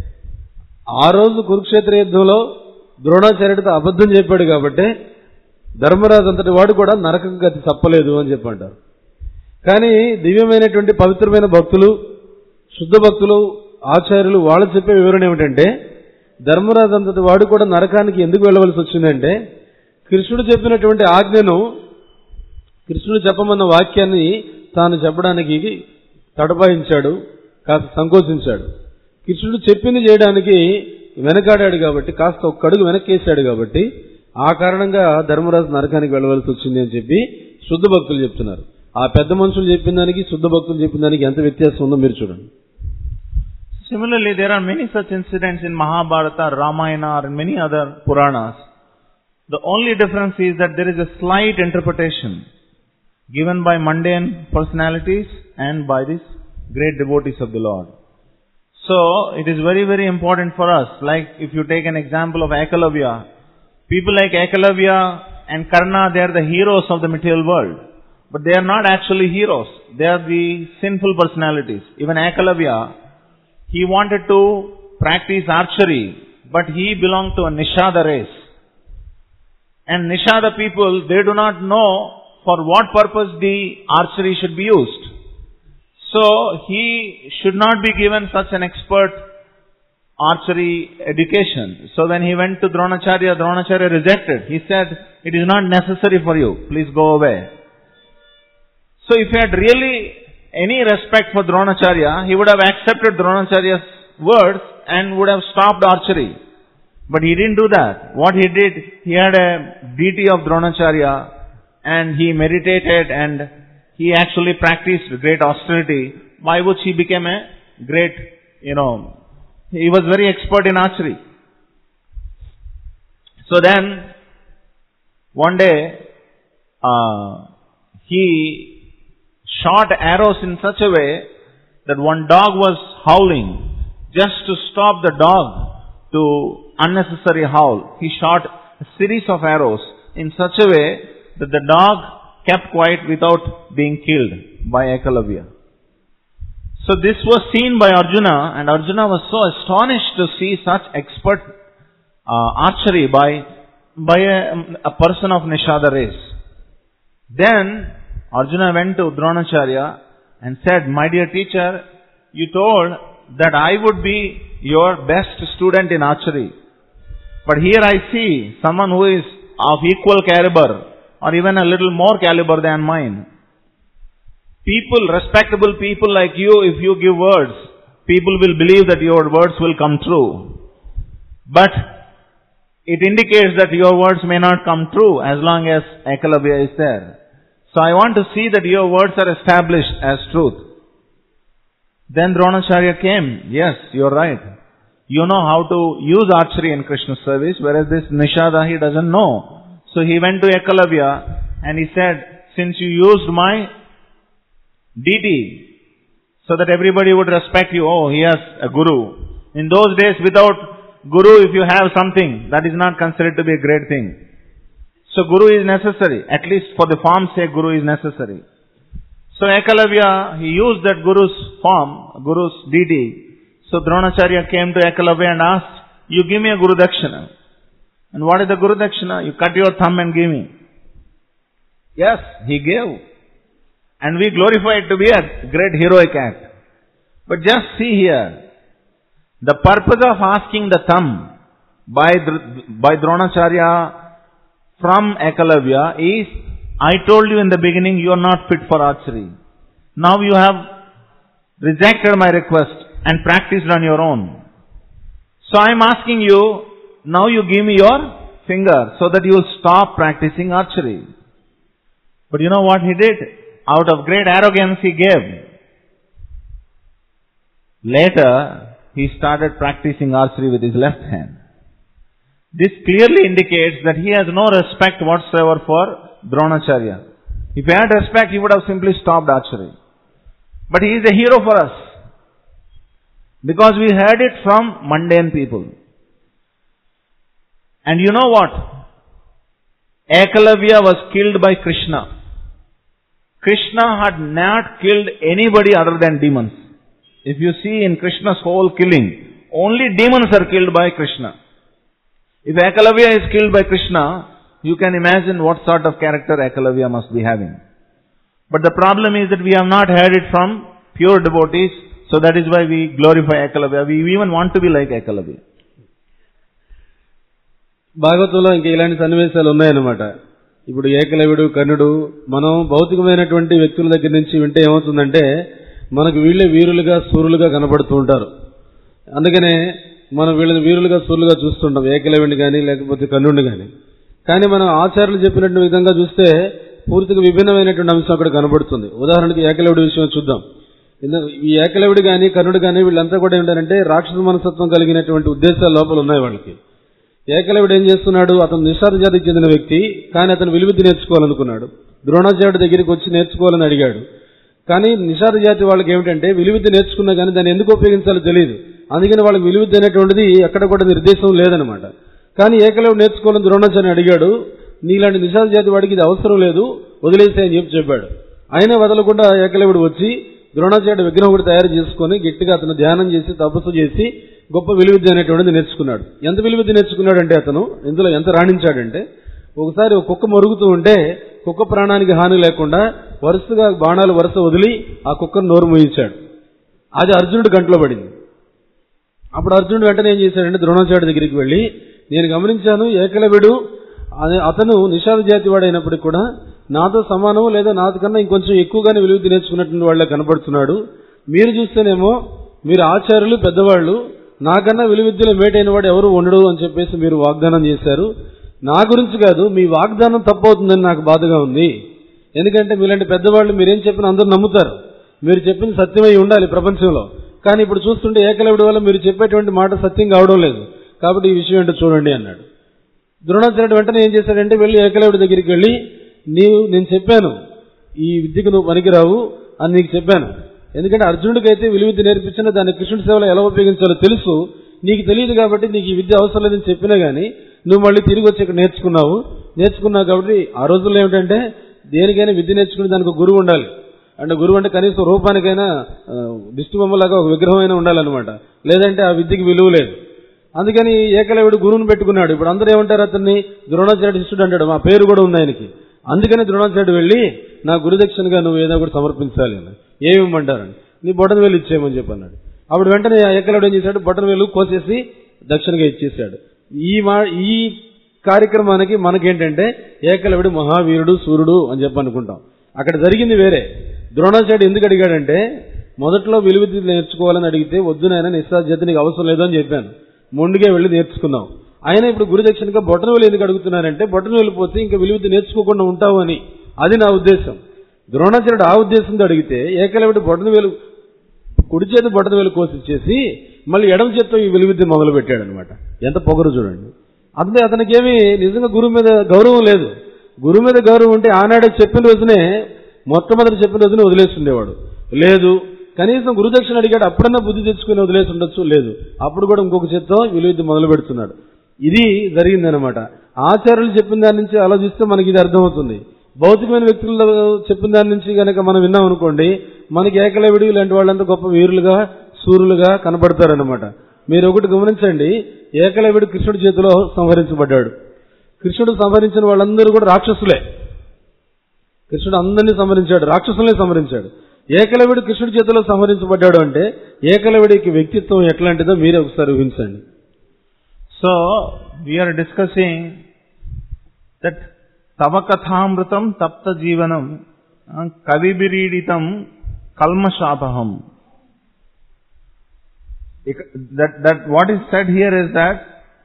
ఆ రోజు కురుక్షేత్ర యుద్ధంలో ద్రోణాచార్యుడితో అబద్ధం చెప్పాడు కాబట్టి ధర్మరాజు అంతటి వాడు కూడా నరకం గతి తప్పలేదు అని చెప్పంటారు. కానీ దివ్యమైనటువంటి పవిత్రమైన భక్తులు, శుద్ధ భక్తులు, ఆచార్యులు వాళ్ళు చెప్పే వివరణ ఏమిటంటే, ధర్మరాజు అంతటి వాడు కూడా నరకానికి ఎందుకు వెళ్ళవలసి వచ్చిందంటే, కృష్ణుడు చెప్పినటువంటి ఆజ్ఞను, కృష్ణుడు చెప్పమన్న వాక్యాన్ని తాను చెప్పడానికి తడపాయించాడు, కాస్త సంకోచించాడు. కృష్ణుడు చెప్పింది చేయడానికి వెనకాడాడు కాబట్టి, కాస్త ఒక్క అడుగు వెనక్కేశాడు కాబట్టి ఆ కారణంగా ధర్మరాజు నరకానికి వెళ్ళవలసి వచ్చింది అని చెప్పి శుద్ధ భక్తులు చెప్తున్నారు. ఆ పెద్ద మనుషులు చెప్పిన దానికి శుద్ధ భక్తులు చెప్పిన దానికి ఎంత వ్యత్యాసం ఉందో మీరు చూడండి. Similarly, there are many such incidents in Mahabharata, Ramayana or in many other Puranas. The only difference is that there is a slight interpretation given by mundane personalities and by these great devotees of the Lord. So, it is very, very important for us. Like, if you take an example of Ekalavya, people like Ekalavya and Karna, they are the heroes of the material world. But they are not actually heroes. They are the sinful personalities. Even Ekalavya, he wanted to practice archery, but he belonged to a Nishada race. And Nishada people, they do not know for what purpose the archery should be used. So, he should not be given such an expert archery education. So, when he went to Dronacharya, Dronacharya rejected. He said, it is not necessary for you. Please go away. So, if he had really any respect for Dronacharya, he would have accepted Dronacharya's words and would have stopped archery. But he didn't do that. What he did, he had a deity of Dronacharya and he meditated and he actually practiced great austerity, by which he became a great, you know, he was very expert in archery. So then, one day, uh, he shot arrows in such a way that one dog was howling. Just to stop the dog to unnecessary howl, he shot a series of arrows in such a way that the dog kept quiet without being killed by Ekalavya. So this was seen by Arjuna, and Arjuna was so astonished to see such expert uh, archery by by a, a person of Nishada race. Then Arjuna went to Dronacharya and said, my dear teacher, you told that I would be your best student in archery. But here I see someone who is of equal caliber or even a little more caliber than mine. People, respectable people like you, if you give words, people will believe that your words will come true. But it indicates that your words may not come true as long as Ekalavya is there. So I want to see that your words are established as truth. Then Dronacharya came. Yes, you're right. You know how to use archery in Krishna service, whereas this Nishada, he doesn't know. So he went to Ekalavya and he said, since you used my deity, so that everybody would respect you, oh, he has a guru. In those days, without guru, if you have something, that is not considered to be a great thing. So guru is necessary. At least for the form's sake, guru is necessary. So Ekalavya, he used that guru's form, guru's deity. So Dronacharya came to Ekalavya and asked, you give me a Guru Dakshina. And what is the Guru Dakshina? You cut your thumb and give me. Yes, he gave. And we glorify it to be a great heroic act. But just see here, the purpose of asking the thumb by, by Dronacharya from Ekalavya is, I told you in the beginning you are not fit for archery. Now you have rejected my request and practiced on your own. So I am asking you, now you give me your finger so that you will stop practicing archery. But you know what he did? Out of great arrogance he gave. Later, he started practicing archery with his left hand. This clearly indicates that he has no respect whatsoever for Dronacharya. If he had respect, he would have simply stopped archery. But he is a hero for us. Because we heard it from mundane people. And you know what? Ekalavya was killed by Krishna. Krishna had not killed anybody other than demons. If you see in Krishna's whole killing, only demons are killed by Krishna. If Ekalavya is killed by Krishna, you can imagine what sort of character Ekalavya must be having. But the problem is that we have not heard it from pure devotees, so that is why we glorify Ekalavya. We even want to be like Ekalavya. భాగవతంలో ఇంకా ఇలాంటి సన్నివేశాలు ఉన్నాయన్నమాట. ఇప్పుడు ఏకలవ్యుడు, కర్ణుడు, మనం భౌతికమైనటువంటి వ్యక్తుల దగ్గర నుంచి వింటే ఏమవుతుందంటే మనకు వీళ్ళే వీరులుగా సూరులుగా కనబడుతూ ఉంటారు. అందుకనే మనం వీళ్ళని వీరులుగా సూరులుగా చూస్తుంటాం, ఏకలవ్యుడిని కానీ లేకపోతే కర్ణుడిని కానీ. కానీ మనం ఆచార్యులు చెప్పినట్టు విధంగా చూస్తే పూర్తిగా విభిన్నమైనటువంటి అంశం అక్కడ కనబడుతుంది. ఉదాహరణకి ఏకలవ్యుడి విషయం చూద్దాం. ఈ ఏకలవ్యుడు కానీ కర్ణుడు కానీ వీళ్ళంతా కూడా ఏంటంటే రాక్షస మనస్తత్వం కలిగినటువంటి ఉద్దేశాల లోపల ఉన్నాయి వాళ్ళకి. ఏకలవ్యుడు ఏం చేస్తున్నాడు? అతను నిషాద జాతికి చెందిన వ్యక్తి, కానీ అతను విలువిద్య నేర్చుకోవాలనుకున్నాడు. ద్రోణాచార్యుడి దగ్గరికి వచ్చి నేర్చుకోవాలని అడిగాడు. కానీ నిషాద జాతి వాళ్ళకి ఏమిటంటే విలువిద్య నేర్చుకున్నా కానీ దాన్ని ఎందుకు ఉపయోగించాలో తెలియదు. అందుకని వాళ్ళకి విలువిద్య అనేటువంటిది ఎక్కడ కూడా నిర్దేశం లేదనమాట. కానీ ఏకలవ్యుడు నేర్చుకోవాలని ద్రోణాచార్యుని అడిగాడు. నీలాంటి నిషాద జాతి వాడికి ఇది అవసరం లేదు, వదిలేసాయని చెప్పి చెప్పాడు. అయినా వదలకుండా ఏకలవ్యుడు వచ్చి ద్రోణాచార్యుడు విగ్రహం కూడా తయారు చేసుకుని గట్టిగా అతను ధ్యానం చేసి తపస్సు చేసి గొప్ప విలువిద్య అనేటువంటిది నేర్చుకున్నాడు. ఎంత విలువిద్య నేర్చుకున్నాడంటే అతను ఇందులో ఎంత రాణించాడంటే, ఒకసారి ఒక కుక్క మరుగుతూ ఉంటే కుక్క ప్రాణానికి హాని లేకుండా వరుసగా బాణాలు వరుస వదిలి ఆ కుక్కను నోరు మూయించాడు. అది అర్జునుడి గంటలో పడింది. అప్పుడు అర్జునుడు వెంటనే ఏం చేశాడంటే ద్రోణాచార్యుడి దగ్గరికి వెళ్లి, నేను గమనించాను ఏకలవ్యుడు అతను నిషాద జాతి వాడైనప్పటికీ కూడా నాతో సమానం లేదా నాకన్నా ఇంకొంచెం ఎక్కువగానే విలువిద్య నేర్చుకున్నటువంటి వాళ్ళే కనబడుతున్నాడు. మీరు చూస్తేనేమో మీరు ఆచార్యులు పెద్దవాళ్ళు, నాకన్నా విలువిద్యలో మేటైన వాడు ఎవరు ఉండడు అని చెప్పేసి మీరు వాగ్దానం చేశారు. నా గురించి కాదు, మీ వాగ్దానం తప్పవుతుందని నాకు బాధగా ఉంది. ఎందుకంటే మీలాంటి పెద్దవాళ్ళు మీరేం చెప్పినా అందరూ నమ్ముతారు. మీరు చెప్పింది సత్యమై ఉండాలి ప్రపంచంలో. కానీ ఇప్పుడు చూస్తుంటే ఏకలవ్యుడి వల్ల మీరు చెప్పేటువంటి మాట సత్యం కావడం లేదు. కాబట్టి ఈ విషయం ఏంటో చూడండి అన్నాడు. ద్రోణాచార్యుడు వెంటనే ఏం చేశాడంటే వెళ్ళి ఏకలవ్యుడి దగ్గరికి వెళ్ళి, నీవు నేను చెప్పాను ఈ విద్యకు నువ్వు పనికిరావు అని నీకు చెప్పాను. ఎందుకంటే అర్జునుడికి అయితే విలువిద్య నేర్పించినా దాన్ని కృష్ణుడి సేవలో ఎలా ఉపయోగించాలో తెలుసు. నీకు తెలియదు కాబట్టి నీకు ఈ విద్య అవసరం లేదని చెప్పినా గానీ నువ్వు మళ్ళీ తిరిగి వచ్చి ఇక్కడ నేర్చుకున్నావు నేర్చుకున్నావు కాబట్టి ఆ రోజుల్లో ఏమిటంటే దేనికైనా విద్య నేర్చుకునే దానికి ఒక గురువు ఉండాలి. అంటే గురువు అంటే కనీసం రూపానికైనా దిష్టి బొమ్మలాగా ఒక విగ్రహం అయినా ఉండాలన్నమాట. లేదంటే ఆ విద్యకి విలువ లేదు. అందుకని ఏకలవ్యుడు గురువుని పెట్టుకున్నాడు. ఇప్పుడు అందరూ ఏమంటారు? అతన్ని ద్రోణాచార్యుడు శిష్యుడు అంటాడు. మా పేరు కూడా ఉంది ఆయనకి. అందుకని ద్రోణాచార్యుడు వెళ్ళి నా గురుదక్షిణగా నువ్వు ఏదో ఒకటి సమర్పించాలి అని. ఏమిమ్మంటారని, నీ బొటన వేలు ఇచ్చేయమని చెప్పి అన్నాడు. అప్పుడు వెంటనే ఏకలవ్యుడు ఏం చేశాడు? బొటన వేలు కోసేసి దక్షిణగా ఇచ్చేశాడు. ఈ మా ఈ కార్యక్రమానికి మనకేంటంటే ఏకలవ్యుడు మహావీరుడు సూర్యుడు అని చెప్పి అనుకుంటాం. అక్కడ జరిగింది వేరే. ద్రోణాచార్యుడు ఎందుకు అడిగాడంటే, మొదట్లో విలువిద్య నేర్చుకోవాలని అడిగితే వద్దు నాయన నిషాద జాతి నీకు అవసరం లేదు అని చెప్పాను. మొండిగా వెళ్ళి నేర్చుకున్నాం. అయినా ఇప్పుడు గురుదక్షిణగా బొటన వేలు ఎందుకు అడుగుతున్నారంటే బొటన వేలు పోతే ఇంకా విలువిద్య నేర్చుకోకుండా ఉంటావు అని. అది నా ఉద్దేశం. ద్రోణాచార్యుడు ఆ ఉద్దేశంతో అడిగితే ఏకలవ్యుడు బొటన వేలు కుడి చేతి బొటన వేలు కోసిచ్చేసి మళ్ళీ ఎడమ చేత్తో ఈ విలువిద్య మొదలు పెట్టాడు అనమాట. ఎంత పొగరు చూడండి. అందుకే అతనికి ఏమి నిజంగా గురువు మీద గౌరవం లేదు. గురువు మీద గౌరవం ఉంటే ఆనాడే చెప్పిన రోజునే మొట్టమొదటి చెప్పిన రోజునే వదిలేస్తుండేవాడు. లేదు, కనీసం గురుదక్షిణ అడిగాడు, అప్పుడన్నా బుద్ధి తెచ్చుకుని వదిలేసి ఉండొచ్చు. లేదు, అప్పుడు కూడా ఇంకొక చేత్తో విలువిద్య మొదలు పెడుతున్నాడు. ఇది జరిగిందనమాట. ఆచార్యులు చెప్పిన దాని నుంచి ఆలోచిస్తే మనకి ఇది అర్థమవుతుంది. భౌతికమైన వ్యక్తులు చెప్పిన దాని నుంచి కనుక మనం విన్నాం అనుకోండి, మనకి ఏకలవ్యుడు ఇలాంటి వాళ్ళంతా గొప్ప వీరులుగా సూర్యులుగా కనబడతారనమాట. మీరు ఒకటి గమనించండి, ఏకలవ్యుడు కృష్ణుడి చేతిలో సంహరించబడ్డాడు. కృష్ణుడు సంహరించిన వాళ్ళందరూ కూడా రాక్షసులే. కృష్ణుడు అందరినీ సంహరించాడు, రాక్షసుల్ని సంహరించాడు. ఏకలవ్యుడు కృష్ణుడి చేతిలో సంహరించబడ్డాడు అంటే ఏకలవ్యుడికి వ్యక్తిత్వం ఎట్లాంటిదో మీరే ఒకసారి ఊహించండి. So, we are discussing that tavakathamrutam tapta jeevanam kavibiriditam kalmashapaham. That, that what is said here is that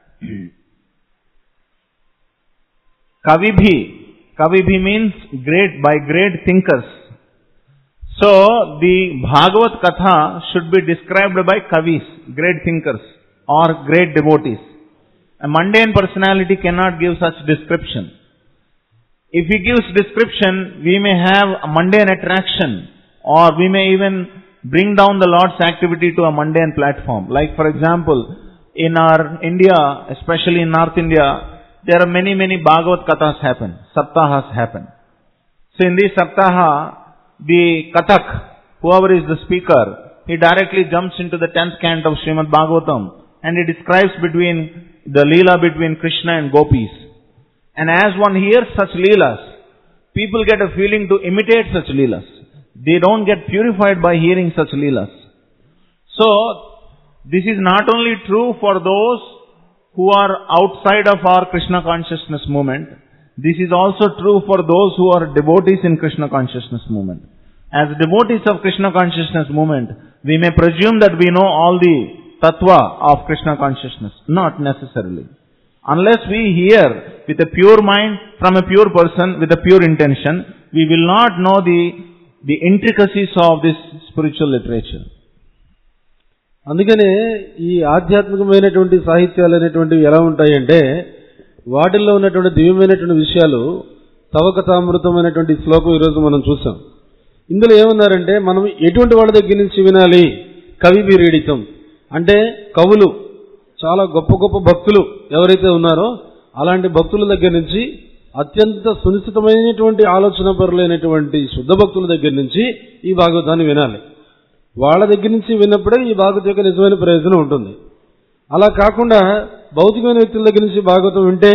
Kavibhi, Kavibhi means great, by great thinkers. So, the Bhagavad Katha should be described by Kavis, great thinkers or great devotees. A mundane personality cannot give such description. If he gives description, we may have a mundane attraction, or we may even bring down the Lord's activity to a mundane platform. Like for example, in our India, especially in North India, there are many, many Bhagavad Kathas happen, Saptahas happen. So in this Saptaha, the Kathak, whoever is the speaker, he directly jumps into the tenth canto of Srimad Bhagavatam and he describes between the Leela between Krishna and Gopis. And as one hears such Leelas, people get a feeling to imitate such Leelas. They don't get purified by hearing such Leelas. So, this is not only true for those who are outside of our Krishna consciousness movement, this is also true for those who are devotees in Krishna consciousness movement. As devotees of Krishna consciousness movement, we may presume that we know all the tattva of Krishna consciousness. Not necessarily. Unless we hear with a pure mind from a pure person with a pure intention, we will not know the, the intricacies of this spiritual literature. అందుకనే ఈ ఆధ్యాత్మికమైనటువంటి సాహిత్యాలు అనేటువంటివి ఎలా ఉంటాయంటే వాటిల్లో ఉన్నటువంటి దివ్యమైనటువంటి విషయాలు తవకతామృతమైనటువంటి శ్లోకం ఈరోజు మనం చూసాం. ఇందులో ఏమన్నారంటే మనం ఎటువంటి వాళ్ళ దగ్గర నుంచి వినాలి? కవి విరీడితం అంటే కవులు, చాలా గొప్ప గొప్ప భక్తులు ఎవరైతే ఉన్నారో అలాంటి భక్తుల దగ్గర నుంచి, అత్యంత సునిశ్చితమైనటువంటి ఆలోచన పరులైనటువంటి శుద్ధ భక్తుల దగ్గర నుంచి ఈ భాగవతాన్ని వినాలి. వాళ్ళ దగ్గర నుంచి విన్నప్పుడే ఈ భాగవతం యొక్క నిజమైన ప్రయోజనం ఉంటుంది. అలా కాకుండా భౌతికమైన వ్యక్తుల దగ్గర నుంచి భాగవతం వింటే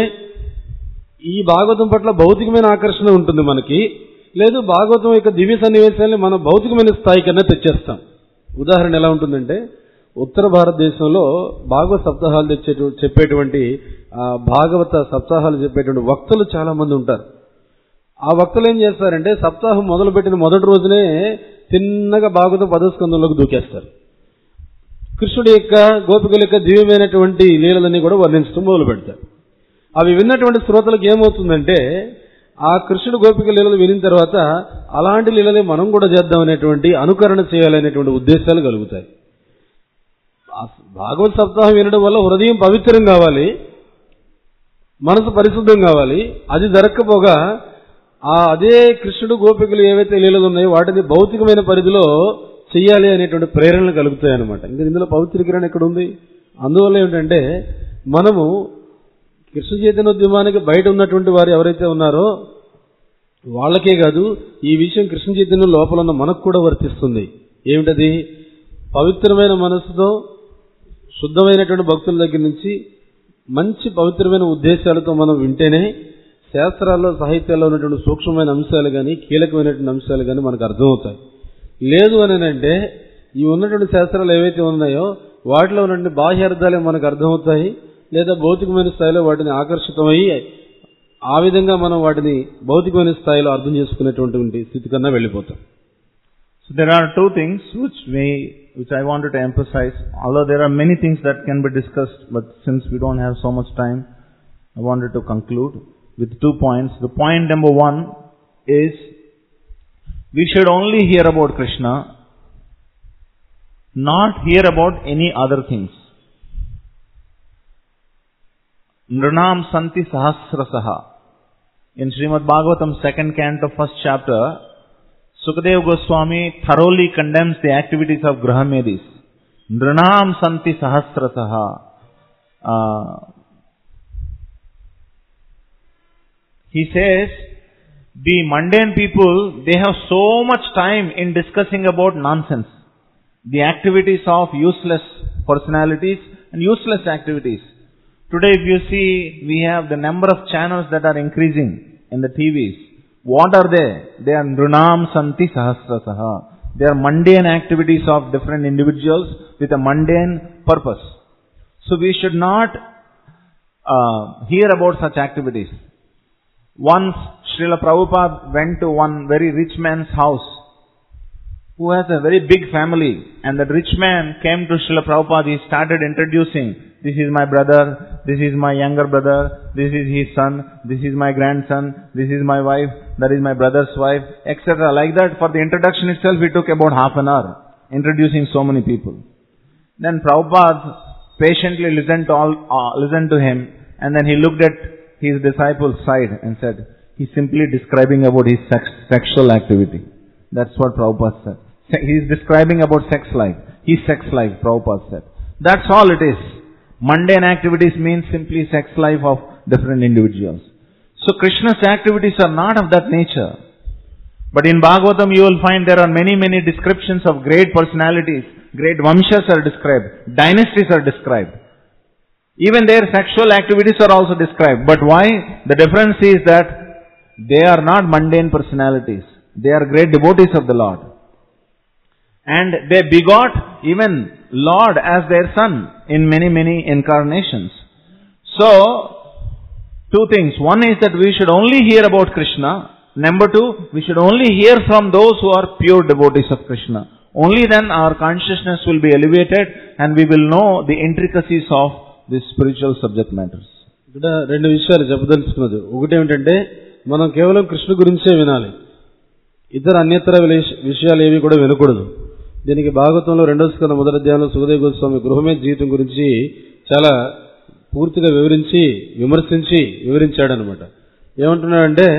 ఈ భాగవతం పట్ల భౌతికమైన ఆకర్షణ ఉంటుంది మనకి, లేదు భాగవతం యొక్క దివ్య సన్నివేశాన్ని మన భౌతికమైన స్థాయి కన్నా తెచ్చేస్తాం. ఉదాహరణ ఎలా ఉంటుందంటే, ఉత్తర భారతదేశంలో భాగవత సప్తాహాలు తెచ్చే చెప్పేటువంటి భాగవత సప్తాహాలు చెప్పేటువంటి వక్తలు చాలా మంది ఉంటారు. ఆ వక్తలు ఏం చేస్తారంటే సప్తాహం మొదలుపెట్టిన మొదటి రోజునే తిన్నగా భాగవత పదస్కందంలోకి దూకేస్తారు. కృష్ణుడి యొక్క గోపికల యొక్క దివ్యమైనటువంటి లీలలన్నీ కూడా వర్ణించడం మొదలు పెడతారు. అవి విన్నటువంటి శ్రోతలకు ఏమవుతుందంటే ఆ కృష్ణుడు గోపిక లీలలు వినిన తర్వాత అలాంటి లీలలే మనం కూడా చేద్దామనేటువంటి అనుకరణ చేయాలనేటువంటి ఉద్దేశాలు కలుగుతాయి. భాగవత సప్తాహం వినడం వల్ల హృదయం పవిత్రం కావాలి, మనసు పరిశుద్ధం కావాలి. అది జరగకపోగా ఆ అదే కృష్ణుడు గోపికలు ఏవైతే లీలలు ఉన్నాయో వాటిని భౌతికమైన పరిధిలో చెయ్యాలి అనేటువంటి ప్రేరణలు కలుగుతాయి అనమాట. ఇంకా ఇందులో పవిత్రీకరణ ఎక్కడ ఉంది? అందువల్ల ఏమిటంటే మనము కృష్ణ చైతన్యోద్యమానికి బయట ఉన్నటువంటి వారు ఎవరైతే ఉన్నారో వాళ్ళకే కాదు, ఈ విషయం కృష్ణ చైతన్యం లోపల ఉన్న మనకు కూడా వర్తిస్తుంది. ఏమిటది? పవిత్రమైన మనసుతో శుద్ధమైనటువంటి భక్తుల దగ్గర నుంచి మంచి పవిత్రమైన ఉద్దేశాలతో మనం వింటేనే శాస్త్రాల్లో సాహిత్యాల్లో ఉన్నటువంటి సూక్ష్మమైన అంశాలు కానీ కీలకమైనటువంటి అంశాలు కానీ మనకు అర్థమవుతాయి. లేదు అని అంటే ఈ ఉన్నటువంటి శాస్త్రాలు ఏవైతే ఉన్నాయో వాటిలో ఉన్నటువంటి బాహ్య అర్థాలే మనకు అర్థమవుతాయి, లేదా భౌతికమైన స్థాయిలో వాటిని ఆకర్షితమయ్యి ఆ విధంగా మనం వాటిని భౌతికమైన స్థాయిలో అర్థం చేసుకునేటువంటి స్థితి కన్నా వెళ్ళిపోతాం. So there are two things which we, which I wanted to emphasize. Although there are many things that can be discussed, but since we don't have so much time, I wanted to conclude with two points. The point number one is we should only hear about Krishna, not hear about any other things. Nranam santi sahasrasaha. In Srimad Bhagavatam second canto first chapter, Sukadeva Goswami thoroughly condemns the activities of Grahamedis. Nranam santi sahasrasaha. Uh, he says, the mundane people, they have so much time in discussing about nonsense. The activities of useless personalities and useless activities. Today if you see, we have the number of channels that are increasing in the T Vs. What are they? They are Nrunam Santi Sahasrasaha. They are mundane activities of different individuals with a mundane purpose. So we should not uh, hear about such activities. Once Srila Prabhupada went to one very rich man's house who has a very big family, and that rich man came to Srila Prabhupada. He started introducing, this is my brother, this is my younger brother, this is his son, this is my grandson, this is my wife, that is my brother's wife, et cetera. Like that, for the introduction itself, it took about half an hour, introducing so many people. Then Prabhupada patiently listened to all, uh, listened to him, and then he looked at his disciple's side and said, he's simply describing about his sex, sexual activity. That's what Prabhupada said. He's describing about sex life. His sex life, Prabhupada said. That's all it is. Mundane activities means simply sex life of different individuals. So Krishna's activities are not of that nature. But in Bhagavatam you will find there are many, many descriptions of great personalities. Great vamshas are described. Dynasties are described. Even their sexual activities are also described. But why? The difference is that they are not mundane personalities. They are great devotees of the Lord. And they begot even Lord as their son in many, many incarnations. So, two things. One is that we should only hear about Krishna. Number two, we should only hear from those who are pure devotees of Krishna. Only then our consciousness will be elevated and we will know the intricacies of these spiritual subject matters. ఇక్కడ రెండు విషయాలు చెప్పదలుచుకున్నది. ఒకటి ఏమిటంటే మనం కేవలం కృష్ణ గురించే వినాలి. ఇతర అన్యతర విషయాలు ఏవి కూడా వినకూడదు. దీనికి భాగవతంలో రెండో స్కంధ మొదటి అధ్యాయంలో సుఖదేవ గోస్వామి గృహమే జీవితం గురించి చాలా పూర్తిగా వివరించి విమర్శించి వివరించాడనమాట. ఏమంటున్నాడంటే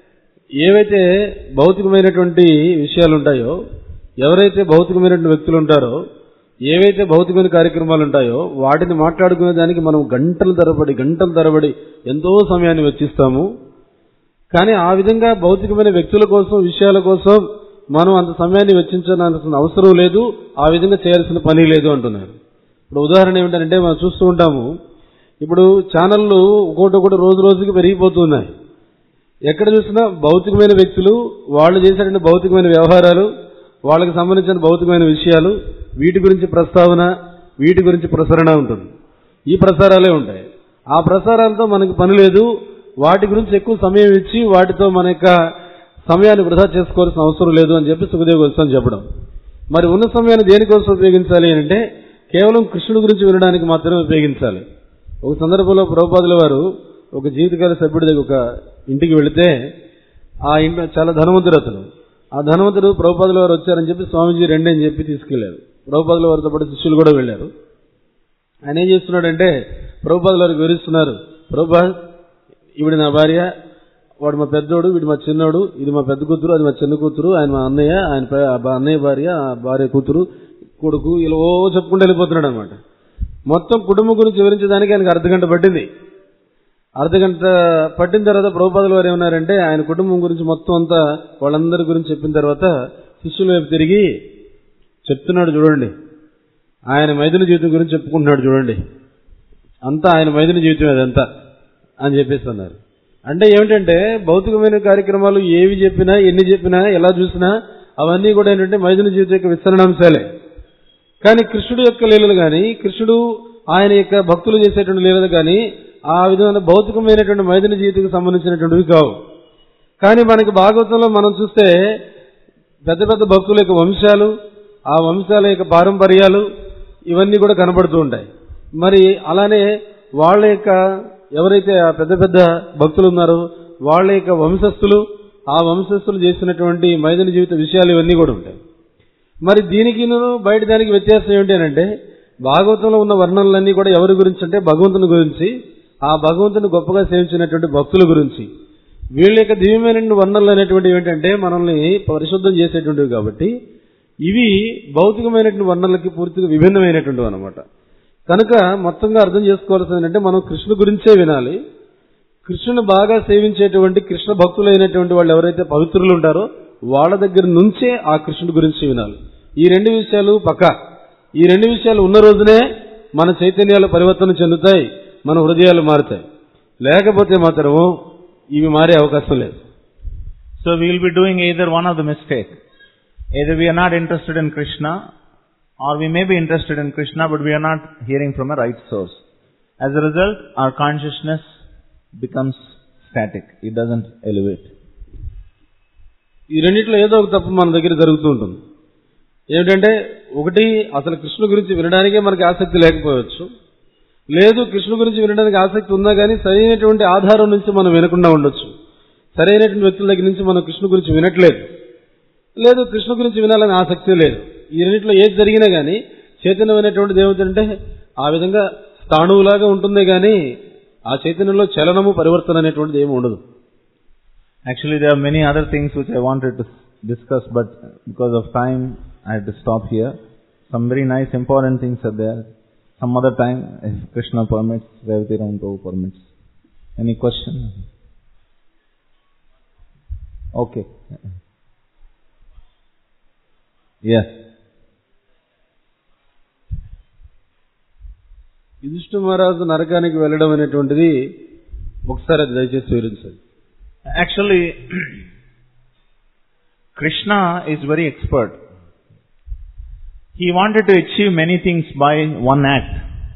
ఏవైతే భౌతికమైనటువంటి విషయాలు ఉంటాయో, ఎవరైతే భౌతికమైనటువంటి వ్యక్తులు ఉంటారో, ఏవైతే భౌతికమైన కార్యక్రమాలు ఉంటాయో వాటిని మాట్లాడుకునే దానికి మనం గంటల తరబడి గంటల తరబడి ఎంతో సమయాన్ని వెచ్చిస్తాము. కానీ ఆ విధంగా భౌతికమైన వ్యక్తుల కోసం, విషయాల కోసం మనం అంత సమయాన్ని వెచ్చించాల్సిన అవసరం లేదు, ఆ విధంగా చేయాల్సిన పని లేదు అంటున్నారు. ఇప్పుడు ఉదాహరణ ఏమిటంటే మనం చూస్తూ ఉంటాము, ఇప్పుడు ఛానళ్ళు ఒకటి ఒకటి రోజు రోజుకి పెరిగిపోతున్నాయి. ఎక్కడ చూసినా భౌతికమైన వ్యక్తులు, వాళ్ళు చేసేటువంటి భౌతికమైన వ్యవహారాలు, వాళ్ళకి సంబంధించిన భౌతికమైన విషయాలు, వీటి గురించి ప్రస్తావన, వీటి గురించి ప్రసరణ ఉంటుంది. ఈ ప్రసారాలే ఉంటాయి. ఆ ప్రసారాలతో మనకి పని లేదు. వాటి గురించి ఎక్కువ సమయం ఇచ్చి వాటితో మన యొక్క సమయాన్ని వృధా చేసుకోవాల్సిన అవసరం లేదు అని చెప్పి సుఖదేవ గోస్వామి చెప్పడం. మరి ఉన్న సమయాన్ని దేనికోసం ఉపయోగించాలి అంటే కేవలం కృష్ణుడి గురించి వినడానికి మాత్రమే ఉపయోగించాలి. ఒక సందర్భంలో ప్రభుపాదుల వారు ఒక జీవితకాల సభ్యుడి దగ్గర ఒక ఇంటికి వెళితే ఆ ఇంట్లో చాలా ధనవంతుడు అతను. ఆ ధనవంతుడు ప్రభుపాదుల వారు వచ్చారని చెప్పి స్వామీజీ రెండే అని చెప్పి తీసుకెళ్లారు. ప్రభుపాదుల వారితో పాటు శిష్యులు కూడా వెళ్లారు. ఆయన ఏం చేస్తున్నాడంటే ప్రభుపాదుల వారికి వివరిస్తున్నారు, ప్రభుపాద్ ఈవిడ నా భార్య, వాడు మా పెద్దోడు, వీడు మా చిన్నోడు, ఇది మా పెద్ద కూతురు, అది మా చిన్న కూతురు, ఆయన మా అన్నయ్య, ఆయన అన్నయ్య భార్య, భార్య కూతురు, కొడుకు, ఇలా ఓ చెప్పుకుంటూ వెళ్ళిపోతున్నాడు అనమాట. మొత్తం కుటుంబం గురించి వివరించడానికి ఆయనకు అర్ధగంట పట్టింది. అర్ధగంట పట్టిన తర్వాత ప్రభుపాదుల వారు ఏమన్నారంటే ఆయన కుటుంబం గురించి మొత్తం అంతా వాళ్ళందరి గురించి చెప్పిన తర్వాత శిష్యుల వైపు తిరిగి చెప్తున్నాడు, చూడండి ఆయన మైథున జీవితం గురించి చెప్పుకుంటున్నాడు, చూడండి అంతా ఆయన మైథున జీవితం అదంతా అని చెప్పేసి అన్నారు. అంటే ఏమిటంటే భౌతికమైన కార్యక్రమాలు ఏవి చెప్పినా, ఎన్ని చెప్పినా, ఎలా చూసినా అవన్నీ కూడా ఏంటంటే మైథున జీవితం యొక్క విస్తరణాంశాలే. కానీ కృష్ణుడు యొక్క లీలలు కానీ, కృష్ణుడు ఆయన యొక్క భక్తులు చేసేటువంటి లీలలు కానీ ఆ విధమైన భౌతికమైనటువంటి మైథున జీవితానికి సంబంధించినటువంటివి కావు. కానీ మనకి భాగవతంలో మనం చూస్తే పెద్ద పెద్ద భక్తుల యొక్క వంశాలు, ఆ వంశాల యొక్క పారంపర్యాలు ఇవన్నీ కూడా కనబడుతూ ఉంటాయి. మరి అలానే వాళ్ళ యొక్క ఎవరైతే ఆ పెద్ద పెద్ద భక్తులు ఉన్నారో వాళ్ళ యొక్క వంశస్థులు, ఆ వంశస్థులు చేసినటువంటి మైథున జీవిత విషయాలు ఇవన్నీ కూడా ఉంటాయి. మరి దీనికి బయట దానికి వ్యత్యాసం ఏంటి అంటే భాగవతంలో ఉన్న వర్ణనలన్నీ కూడా ఎవరి గురించి అంటే భగవంతుని గురించి, ఆ భగవంతుని గొప్పగా సేవించినటువంటి భక్తుల గురించి. వీళ్ళ యొక్క దివ్యమైనటువంటి వర్ణనలు అనేటువంటివి ఏంటంటే మనల్ని పరిశుద్ధం చేసేటువంటివి కాబట్టి ఇవి భౌతికమైనటువంటి వర్ణనలకి పూర్తిగా విభిన్నమైనటువంటివి అనమాట. కనుక మొత్తంగా అర్థం చేసుకోవాల్సింది ఏంటంటే మనం కృష్ణు గురించే వినాలి. కృష్ణుని బాగా సేవించేటువంటి కృష్ణ భక్తులైనటువంటి వాళ్ళు ఎవరైతే పవిత్రులు ఉంటారో వాళ్ళ దగ్గర నుంచే ఆ కృష్ణుడి గురించి వినాలి. ఈ రెండు విషయాలు పక్కా. ఈ రెండు విషయాలు ఉన్న రోజునే మన చైతన్యాలు పరివర్తన చెందుతాయి, మన హృదయాలు మారుతాయి. లేకపోతే మాత్రం ఇవి మారే అవకాశం లేదు. So we will be doing either one of the mistake. Either we are not interested in Krishna, or we may be interested in Krishna, but we are not hearing from a right source. As a result, our consciousness becomes static. It doesn't elevate. ఈ రెండిట్లో ఏదో ఒక తప్పు మన దగ్గర జరుగుతూ ఉంటుంది. ఏమిటంటే, ఒకటి అసలు కృష్ణుడి గురించి వినడానికే మనకి ఆసక్తి లేకపోవచ్చు. లేదు, కృష్ణుడి గురించి వినడానికి ఆసక్తి ఉన్నా కానీ సరైనటువంటి ఆధారం నుంచి మనం వినకుండా ఉండొచ్చు. సరైనటువంటి వ్యక్తుల దగ్గర నుంచి మనం కృష్ణుడి గురించి వినట్లేదు. లేదు, కృష్ణుడి గురించి వినాలని ఆసక్తి లేదు. ఈ రెండిట్లో ఏది జరిగినా కానీ చైతన్యమైనటువంటిది ఏమిటంటే ఆ విధంగా స్థాణువులాగా ఉంటుందే కానీ ఆ చైతన్యంలో చలనము పరివర్తన అనేటువంటిది ఏమి ఉండదు. Actually, there are many other things which I wanted to discuss, but because of time, I have to stop here. Some very nice, important things are there. Some other time, if Krishna permits, Revati Ramprabhu permits. Any question? Okay. Yes. Yudhishthira మహారాజు నరకానికి వెళ్ళడం అనేటువంటిది ఒకసారి అది దయచేసి వివరించండి. Actually, Krishna is very expert. He wanted to achieve many things by one act.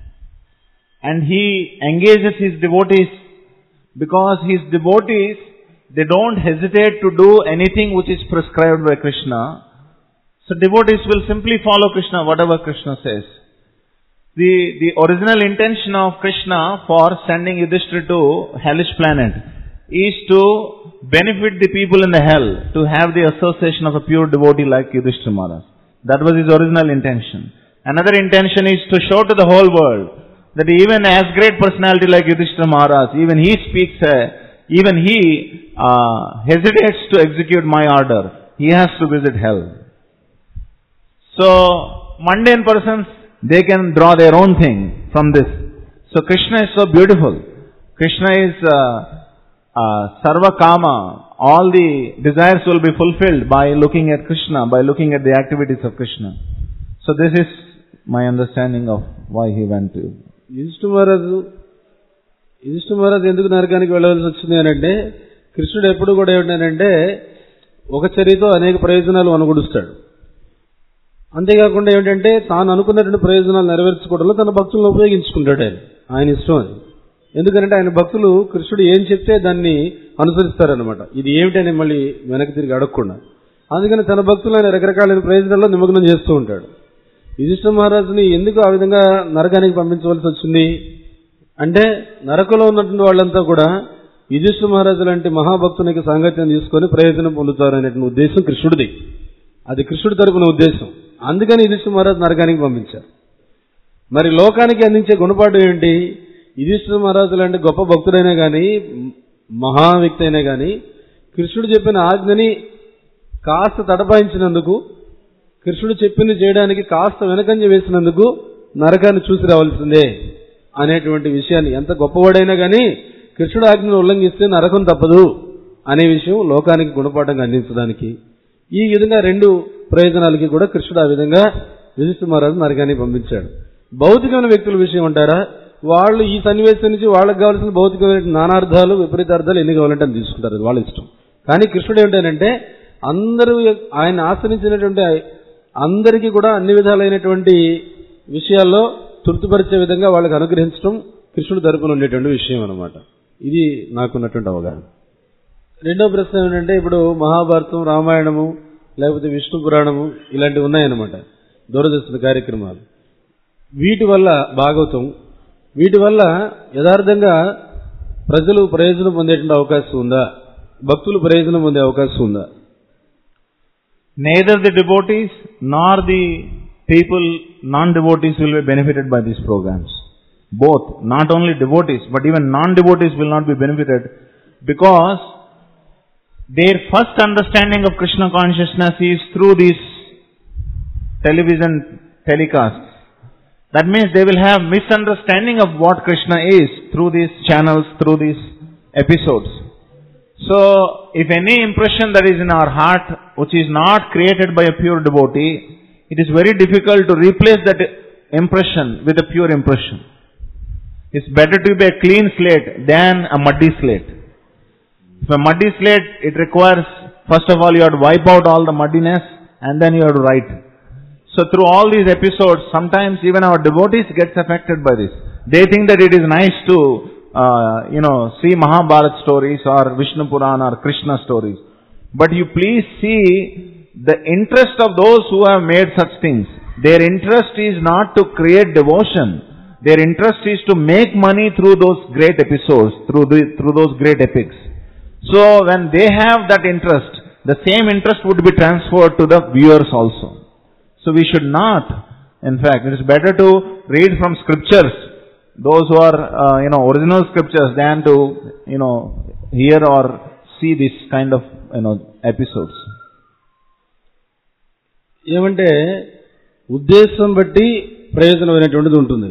And he engages his devotees because his devotees, they don't hesitate to do anything which is prescribed by Krishna. So devotees will simply follow Krishna, whatever Krishna says. The, the original intention of Krishna for sending Yudhishthira to hellish planet is to benefit the people in the hell, to have the association of a pure devotee like Yudhishthira Maharaj. That was his original intention. Another intention is to show to the whole world that even as great personality like Yudhishthira Maharaj, even he speaks, uh, even he uh, hesitates to execute my order. He has to visit hell. So, mundane persons, they can draw their own thing from this. So Krishna is so beautiful. Krishna is uh, uh, Sarva Kama. All the desires will be fulfilled by looking at Krishna, by looking at the activities of Krishna. So this is my understanding of why he went to. Yudhishthira మహారాజు యుధిష్ఠిర మహారాజు ఎందుకు నరకానికి వెళ్ళవలసి వచ్చింది అని అంటే, కృష్ణుడు ఎప్పుడు కూడా ఏమిటంటే ఒక చర్యతో అనేక ప్రయోజనాలు అనుగుడిస్తాడు. అంతేకాకుండా ఏమిటంటే తాను అనుకున్నటువంటి ప్రయోజనాలు నెరవేర్చుకోవడంలో తన భక్తులను ఉపయోగించుకుంటాడు. ఆయన ఆయన ఇష్టం అది. ఎందుకంటే ఆయన భక్తులు కృష్ణుడు ఏం చెప్తే దాన్ని అనుసరిస్తారనమాట. ఇది ఏమిటని మళ్ళీ వెనక్కి తిరిగి అడగకుండా. అందుకని తన భక్తులు ఆయన రకరకాలైన ప్రయోజనాల్లో నిమగ్నం చేస్తూ ఉంటాడు. యుధిష్ఠిర మహారాజుని ఎందుకు ఆ విధంగా నరకానికి పంపించవలసి వచ్చింది అంటే, నరకంలో ఉన్నటువంటి వాళ్ళంతా కూడా యుధిష్ఠిర మహారాజు లాంటి మహాభక్తునికి సాంగత్యం తీసుకొని ప్రయోజనం పొందుతారు అనేటువంటి ఉద్దేశం కృష్ణుడిది. అది కృష్ణుడి తరపున ఉద్దేశం. అందుకని యుధిష్ఠిర మహారాజు నరకానికి పంపించారు. మరి లోకానికి అందించే గుణపాఠం ఏంటి? యుధిష్ఠిర మహారాజు లాంటి గొప్ప భక్తుడైనా కానీ, మహా వ్యక్తి అయినా కానీ, కృష్ణుడు చెప్పిన ఆజ్ఞని కాస్త తడపాయించినందుకు, కృష్ణుడు చెప్పింది చేయడానికి కాస్త వెనకంజ వేసినందుకు నరకాన్ని చూసి రావాల్సిందే అనేటువంటి విషయాన్ని, ఎంత గొప్పవాడైనా కానీ కృష్ణుడు ఆజ్ఞను ఉల్లంఘిస్తే నరకం తప్పదు అనే విషయం లోకానికి గుణపాఠంగా అందించడానికి, ఈ విధంగా రెండు ప్రయోజనాలకి కూడా కృష్ణుడు ఆ విధంగా యుధిష్ఠిర మహారాజు నరకాన్ని పంపించాడు. భౌతికమైన వ్యక్తుల విషయం అంటారా, వాళ్ళు ఈ సన్నివేశం నుంచి వాళ్ళకి కావాల్సిన భౌతికమైన నానార్థాలు, విపరీతార్థాలు ఎన్ని కావాలంటే అని తీసుకుంటారు, వాళ్ళ ఇష్టం. కానీ కృష్ణుడు ఏమిటంటే అందరూ ఆయన ఆశ్రయించినటువంటి అందరికీ కూడా అన్ని విధాలైనటువంటి విషయాల్లో తృప్తిపరిచే విధంగా వాళ్ళకి అనుగ్రహించడం కృష్ణుడు తరపున ఉండేటువంటి విషయం అన్నమాట. ఇది నాకున్నటువంటి అవగాహన. రెండో ప్రశ్న ఏమిటంటే, ఇప్పుడు మహాభారతం, రామాయణము, లేకపోతే విష్ణు పురాణము ఇలాంటివి ఉన్నాయన్నమాట, దూరదర్శన కార్యక్రమాలు. వీటి వల్ల భాగవతం, వీటి వల్ల యథార్థంగా ప్రజలు ప్రయోజనం పొందేటువంటి అవకాశం ఉందా? భక్తులు ప్రయోజనం పొందే అవకాశం ఉందా? Neither the devotees nor the people, non-devotees will be benefited by these programs. Both, not only devotees, but even non-devotees will not be benefited, because their first understanding of Krishna consciousness is through these television telecasts. That means they will have misunderstanding of what Krishna is through these channels, through these episodes. So, if any impression that is in our heart, which is not created by a pure devotee, it is very difficult to replace that impression with a pure impression. It's better to be a clean slate than a muddy slate. If a muddy slate, it requires First of all, you have to wipe out all the muddiness and then you have to write. So through all these episodes, sometimes even our devotees gets affected by this. They think that it is nice to, uh, you know, see Mahabharata stories or Vishnu Purana or Krishna stories. But you please see the interest of those who have made such things. Their interest is not to create devotion. Their interest is to make money through those great episodes, through the, through those great epics. So when they have that interest, the same interest would be transferred to the viewers also. So we should not, in fact, it is better to read from scriptures, those who are, uh, you know, original scriptures, than to, you know, hear or see this kind of, you know, episodes. ఏమంటే ఉద్దేశం బట్టి ప్రయోజనమైనటువంటిది ఉంటుంది.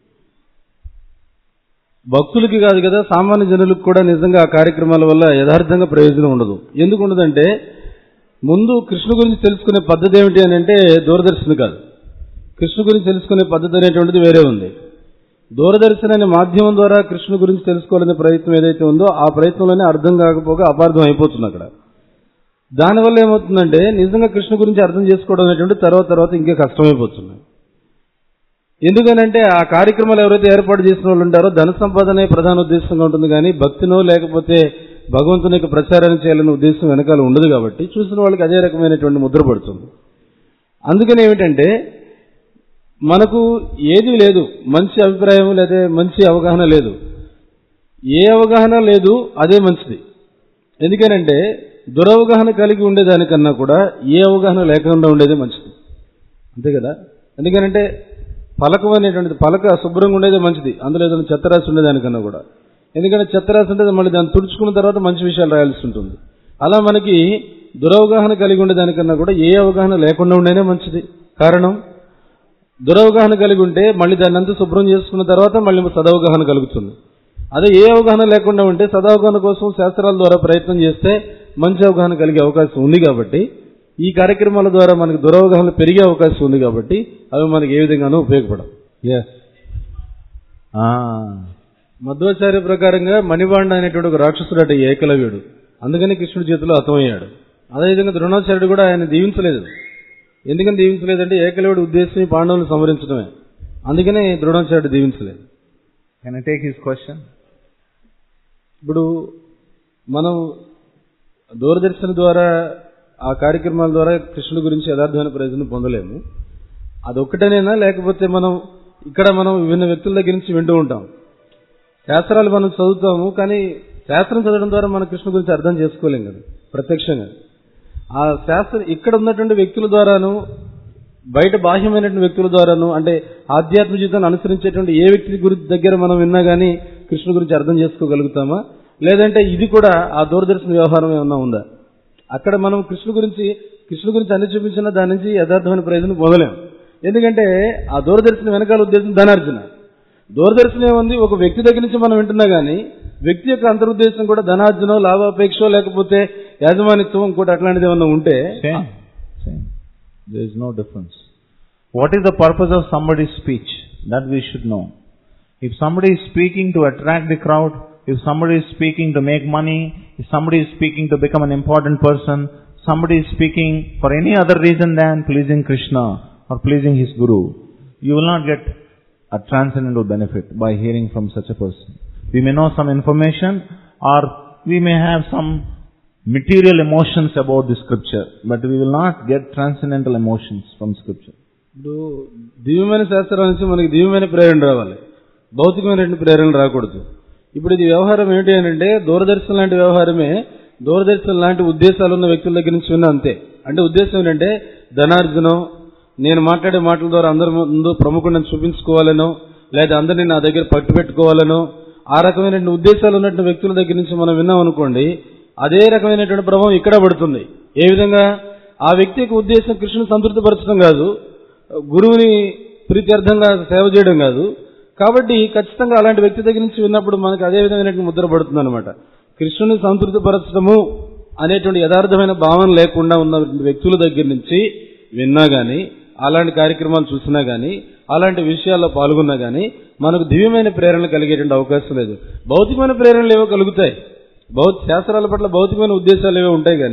భక్తులకి కాదు కదా, సామాన్య జనులకు కూడా నిజంగా ఆ కార్యక్రమాల వల్ల యథార్థంగా ప్రయోజనం ఉండదు. ఎందుకు ఉండదంటే, ముందు కృష్ణ గురించి తెలుసుకునే పద్ధతి ఏమిటి అని అంటే దూరదర్శన్ కాదు. కృష్ణ గురించి తెలుసుకునే పద్ధతి అనేటువంటిది వేరే ఉంది. దూరదర్శన్ అనే మాధ్యమం ద్వారా కృష్ణ గురించి తెలుసుకోవాలనే ప్రయత్నం ఏదైతే ఉందో ఆ ప్రయత్నంలోనే అర్థం కాకపోగా అపార్థం అయిపోతుంది అక్కడ. దానివల్ల ఏమవుతుందంటే నిజంగా కృష్ణ గురించి అర్థం చేసుకోవడం అనేటువంటి తర్వాత తర్వాత ఇంకా కష్టమైపోతుంది. ఎందుకనంటే ఆ కార్యక్రమాలు ఎవరైతే ఏర్పాటు చేసిన వాళ్ళు ఉంటారో ధన సంపాదనే ప్రధాన ఉద్దేశంగా ఉంటుంది, కానీ భక్తినో లేకపోతే భగవంతుని యొక్క ప్రచారం చేయాలనే ఉద్దేశం వెనకాల ఉండదు. కాబట్టి చూసిన వాళ్ళకి అదే రకమైనటువంటి ముద్ర పడుతుంది. అందుకని ఏమిటంటే మనకు ఏది లేదు, మంచి అభిప్రాయం లేదా మంచి అవగాహన లేదు. ఏ అవగాహన లేదు అదే మంచిది. ఎందుకనంటే దురవగాహన కలిగి ఉండేదానికన్నా కూడా ఏ అవగాహన లేకుండా ఉండేదే మంచిది. అంతే కదా. ఎందుకనంటే పలకం అనేటువంటిది, పలక శుభ్రంగా ఉండేదే మంచిది, అందులో ఏదైనా చెత్త రాసి ఉండేదానికన్నా కూడా. ఎందుకంటే చెత్త రాసి ఉంటే మళ్ళీ దాన్ని తుడుచుకున్న తర్వాత మంచి విషయాలు రాయాల్సి ఉంటుంది. అలా మనకి దురవగాహన కలిగి ఉండేదానికన్నా కూడా ఏ అవగాహన లేకుండా ఉండేనే మంచిది. కారణం, దురవగాహన కలిగి ఉంటే మళ్ళీ దాన్ని అంతా శుభ్రం చేసుకున్న తర్వాత మళ్ళీ సదవగాహన కలుగుతుంది. అదే ఏ అవగాహన లేకుండా ఉంటే సదవగాహన కోసం శాస్త్రాల ద్వారా ప్రయత్నం చేస్తే మంచి అవగాహన కలిగే అవకాశం ఉంది. కాబట్టి ఈ కార్యక్రమాల ద్వారా మనకు దురవగాహన పెరిగే అవకాశం ఉంది. కాబట్టి అవి మనకి ఏ విధంగానూ ఉపయోగపడవు. మధ్వాచార్య ప్రకారంగా మణిబాండ అనేటువంటి ఒక రాక్షసుడు అట ఏకలవ్యుడు, అందుకని కృష్ణుడి చేతిలో హతమయ్యాడు. అదేవిధంగా ద్రోణాచార్యుడు కూడా ఆయన దీవించలేదు. ఎందుకని దీవించలేదంటే ఏకలవ్యుడి ఉద్దేశం పాండవులను సంహరించడమే, అందుకనే ద్రోణాచార్యుడు దీవించలేదు. Can I take his question? ఇప్పుడు మనం దూరదర్శన్ ద్వారా ఆ కార్యక్రమాల ద్వారా కృష్ణుడి గురించి యథార్థమైన ప్రయోజనం పొందలేము. అదొక్కటేనేనా, లేకపోతే మనం ఇక్కడ మనం వివిధ వ్యక్తుల దగ్గర నుంచి వింటూ ఉంటాం, శాస్త్రాలు మనం చదువుతాము, కానీ శాస్త్రం చదవడం ద్వారా మనం కృష్ణ గురించి అర్థం చేసుకోలేం కదా ప్రత్యక్షంగా. ఆ శాస్త్రం ఇక్కడ ఉన్నటువంటి వ్యక్తుల ద్వారాను బయట బాహ్యమైనటువంటి వ్యక్తుల ద్వారాను, అంటే ఆధ్యాత్మిక జీవితాన్ని అనుసరించేటువంటి ఏ వ్యక్తి గురించి దగ్గర మనం విన్నా కానీ కృష్ణ గురించి అర్థం చేసుకోగలుగుతామా, లేదంటే ఇది కూడా ఆ దూరదర్శన వ్యవహారం ఏమన్నా ఉందా? అక్కడ మనం కృష్ణ గురించి కృష్ణ గురించి అన్ని చూపించినా దాని నుంచి యథార్థమైన ప్రయోజనం పొందలేం. ఎందుకంటే ఆ దూరదర్శన వెనకాల ఉద్దేశం ధనార్జన. దూరదర్శనం ఏముంది, ఒక వ్యక్తి దగ్గర నుంచి మనం వింటున్నా కానీ వ్యక్తి యొక్క అంతరుద్దేశం కూడా ధనార్జనో లాభాపేక్ష లేకపోతే యాజమానిత్వం ఇంకోటి అట్లాంటిది ఏమన్నా ఉంటే same, same. There is no difference. What is the purpose of somebody's speech? That we should know. If somebody is speaking to attract the crowd, if somebody is speaking to make money, if somebody is speaking to become an important person, somebody is speaking for any other reason than pleasing Krishna or pleasing his Guru, you will not get a transcendental benefit by hearing from such a person. We may know some information or we may have some material emotions about the scripture, but we will not get transcendental emotions from scripture. ఇప్పుడు దివ్యమైన శాస్త్రాల నుంచి మనకి దివ్యమైన ప్రేరణ రావాలి, భౌతికమైన ప్రేరణ రాకూడదు. ఇప్పుడు ఇది వ్యవహారం ఏంటి అని అంటే దూరదర్శన్ లాంటి వ్యవహారమే. దూరదర్శన్ లాంటి ఉద్దేశాలు ఉన్న వ్యక్తుల దగ్గర నుంచి విన్నా అంతే. అంటే ఉద్దేశం ఏంటంటే ధనార్జనం, నేను మాట్లాడే మాటల ద్వారా అందరి ముందు ప్రముఖులను చూపించుకోవాలనో, లేదా అందరినీ నా దగ్గర పట్టు పెట్టుకోవాలనో, ఆ రకమైన ఉద్దేశాలు ఉన్నటువంటి వ్యక్తుల దగ్గర నుంచి మనం విన్నాం అనుకోండి, అదే రకమైనటువంటి ప్రభావం ఇక్కడ పడుతుంది. ఏ విధంగా? ఆ వ్యక్తి యొక్క ఉద్దేశం కృష్ణుని సంతృప్తిపరచడం కాదు, గురువుని ప్రీత్యర్థంగా సేవ చేయడం కాదు. కాబట్టి ఖచ్చితంగా అలాంటి వ్యక్తి దగ్గర నుంచి విన్నప్పుడు మనకు అదే విధమైన ముద్ర పడుతుంది అనమాట. కృష్ణుని సంతృప్తిపరచడము అనేటువంటి యథార్థమైన భావన లేకుండా ఉన్న వ్యక్తుల దగ్గర నుంచి విన్నా గానీ, అలాంటి కార్యక్రమాలు చూసినా గానీ, అలాంటి విషయాల్లో పాల్గొన్నా గానీ మనకు దివ్యమైన ప్రేరణ కలిగేటువంటి అవకాశం లేదు. భౌతికమైన ప్రేరణలు ఏవో కలుగుతాయి, భౌతిక శాస్త్రాల పట్ల భౌతికమైన ఉద్దేశాలు ఏవో ఉంటాయి, కానీ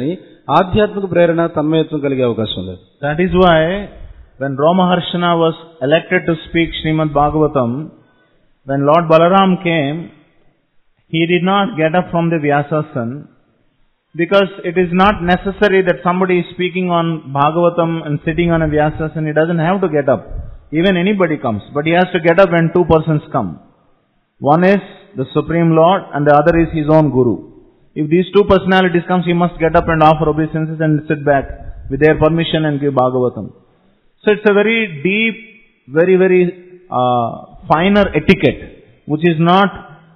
ఆధ్యాత్మిక ప్రేరణ తన్మయత్వం కలిగే అవకాశం లేదు. That is why when Romaharshana was elected to speak Srimad Bhagavatam, when Lord Balaram came, he did not get up from the Vyasasana, because it is not necessary that somebody is speaking on Bhagavatam and sitting on a Vyasasana. He doesn't have to get up. Even anybody comes, but he has to get up when two persons come. One is the Supreme Lord and the other is his own Guru. If these two personalities comes, he must get up and offer obeisances and sit back with their permission and give Bhagavatam. So it's a very deep, very, very uh, finer etiquette, which is not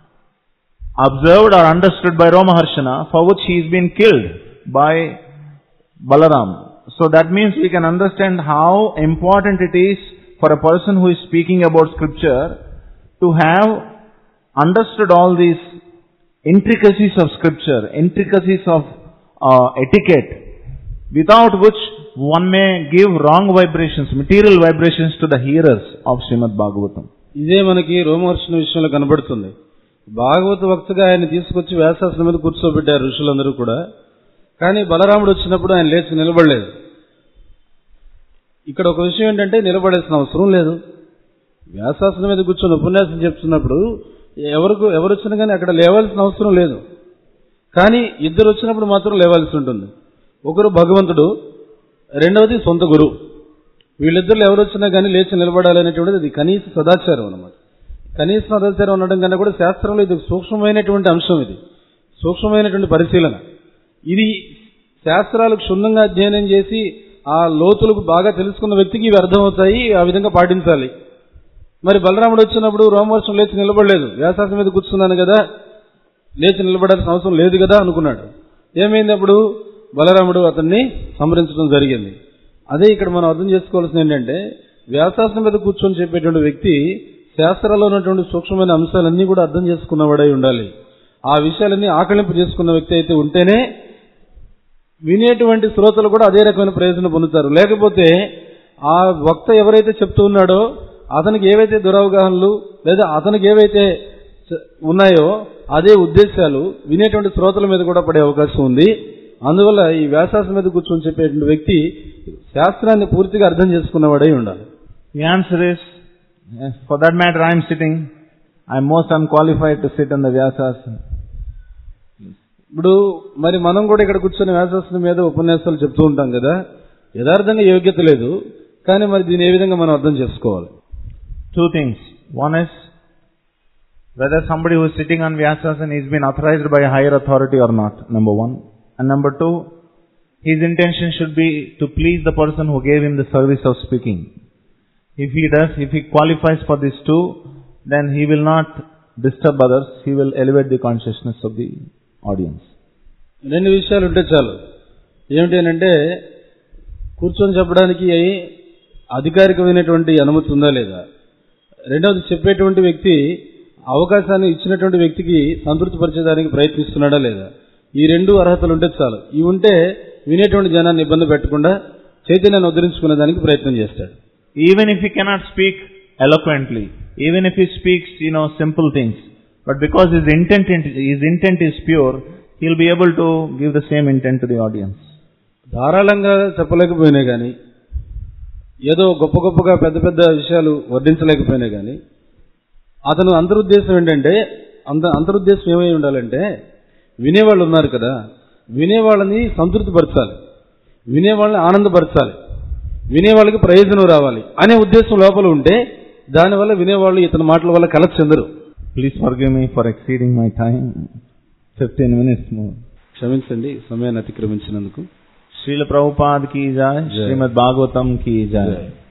observed or understood by Romaharshana, for which he is being killed by Balaram. So that means we can understand how important it is for a person who is speaking about scripture to have understood all these intricacies of scripture, intricacies of uh, etiquette, without which one may give wrong vibrations, material vibrations to the hearers of Srimad Bhagavatam. ఇదే మనకి రోమహర్షణ విషయంలో కనబడుతుంది. భాగవత వక్తగా ఆయన తీసుకొచ్చి వ్యాసాసనం మీద కూర్చోబెట్టారు ఋషులందరూ కూడా. కానీ బలరాముడు వచ్చినప్పుడు ఆయన లేచి నిలబడలేదు. ఇక్కడ ఒక విషయం ఏంటంటే నిలబడేసిన అవసరం లేదు. వ్యాసాసనం మీద కూర్చొని ఉపన్యాసం చెప్తున్నప్పుడు ఎవరికి ఎవరు వచ్చినా కానీ అక్కడ లేవాల్సిన అవసరం లేదు. కానీ ఇద్దరు వచ్చినప్పుడు మాత్రం లేవాల్సి ఉంటుంది. ఒకరు భగవంతుడు, రెండవది సొంత గురువు. వీళ్ళిద్దరు ఎవరు వచ్చినా కానీ లేచి నిలబడాలనేటువంటిది అది కనీస సదాచారం అన్నమాట. కనీస సదాచారం ఉండడం కన్నా కూడా శాస్త్రంలో ఇది సూక్ష్మమైనటువంటి అంశం. ఇది సూక్ష్మమైనటువంటి పరిశీలన. ఇది శాస్త్రాలు క్షుణ్ణంగా అధ్యయనం చేసి ఆ లోతులకు బాగా తెలుసుకున్న వ్యక్తికి ఇవి అర్థమవుతాయి. ఆ విధంగా పాటించాలి. మరి బలరాముడు వచ్చినప్పుడు రోమహర్షణ లేచి నిలబడలేదు. వ్యాసాసనం మీద కూర్చున్నాను కదా, లేచి నిలబడాల్సిన అవసరం లేదు కదా అనుకున్నాడు. ఏమైంది అప్పుడు? బలరాముడు అతన్ని సంహరించడం జరిగింది. అదే ఇక్కడ మనం అర్థం చేసుకోవాల్సింది ఏంటంటే, వ్యాసాసనం మీద కూర్చొని చెప్పేటువంటి వ్యక్తి శాస్త్రాల్లో ఉన్నటువంటి సూక్ష్మమైన అంశాలన్నీ కూడా అర్థం చేసుకున్నవాడై ఉండాలి. ఆ విషయాలన్నీ ఆకలింపు చేసుకున్న వ్యక్తి అయితే ఉంటేనే వినేటువంటి శ్రోతలు కూడా అదే రకమైన ప్రయోజనం పొందుతారు. లేకపోతే ఆ వక్త ఎవరైతే చెప్తూ ఉన్నాడో అతనికి ఏవైతే దురవగాహనలు లేదా అతనికి ఏవైతే ఉన్నాయో అదే ఉద్దేశాలు వినేటువంటి శ్రోతల మీద కూడా పడే అవకాశం ఉంది. అందువల్ల ఈ వ్యాసాసనం మీద కూర్చొని చెప్పేటువంటి వ్యక్తి శాస్త్రాన్ని పూర్తిగా అర్థం చేసుకున్నవాడై ఉండాలి. The answer is, yes, for that matter I am sitting. I am most unqualified to sit on the Vyasasana. ఇప్పుడు మరి మనం కూడా ఇక్కడ కూర్చొని వ్యాసాసనం మీద ఉపన్యాసాలు చెప్తూ ఉంటాం కదా, యథార్థంగా యోగ్యత లేదు. కానీ మరి దీన్ని ఏ విధంగా మనం అర్థం చేసుకోవాలి? Two things. One is whether somebody who is sitting on Vyasasana is been authorized by a higher authority or not, number one. And number two, his intention should be to please the person who gave him the service of speaking. If he does, if he qualifies for these two, then he will not disturb others. He will elevate the consciousness of the audience. రెండు విషయాలు ఉంటే చాలు. ఏమిటి అంటే, కూర్చొని చెప్పడానికి అధికారికమైనటువంటి అనుమతి ఉందా లేదా, రెండవది చెప్పేటువంటి వ్యక్తి అవకాశాన్ని ఇచ్చినటువంటి వ్యక్తికి సంతృప్తి పరిచేదానికి ప్రయత్నిస్తున్నాడా లేదా, ఈ రెండు అర్హతలు ఉంటే చాలు. ఇవి ఉంటే వినేటువంటి జనాన్ని ఇబ్బంది పెట్టకుండా చైతన్యాన్ని ఉద్ధరించుకునే దానికి ప్రయత్నం చేస్తాడు. Even if he cannot speak eloquently, even if he speaks, you know, simple things, but because his intent his intent is pure, he will be able to give the same intent to the audience. ధారాళంగా చెప్పలేకపోయినా కానీ, ఏదో గొప్ప గొప్పగా పెద్ద పెద్ద విషయాలు వర్ణించలేకపోయినా కానీ, అతను అంతరుద్దేశం ఏంటంటే, అంత అంతరుద్దేశం ఏమై ఉండాలంటే, వినేవాళ్ళు ఉన్నారు కదా, వినేవాళ్ళని సంతృప్తిపరచాలి, వినేవాళ్ళని ఆనందపరచాలి, వినేవాళ్ళకి ప్రయోజనం రావాలి అనే ఉద్దేశం లోపల ఉంటే దానివల్ల వినేవాళ్ళు ఇతని మాటల వల్ల కలెక్ట్ చెందరు. Please forgive me for exceeding my time fifteen minutes more. క్షమించండి సమయాన్ని అతిక్రమించినందుకు. శ్రీల ప్రభుపాద్ కీ జై, శ్రీమద్ భాగవతం కీ జై.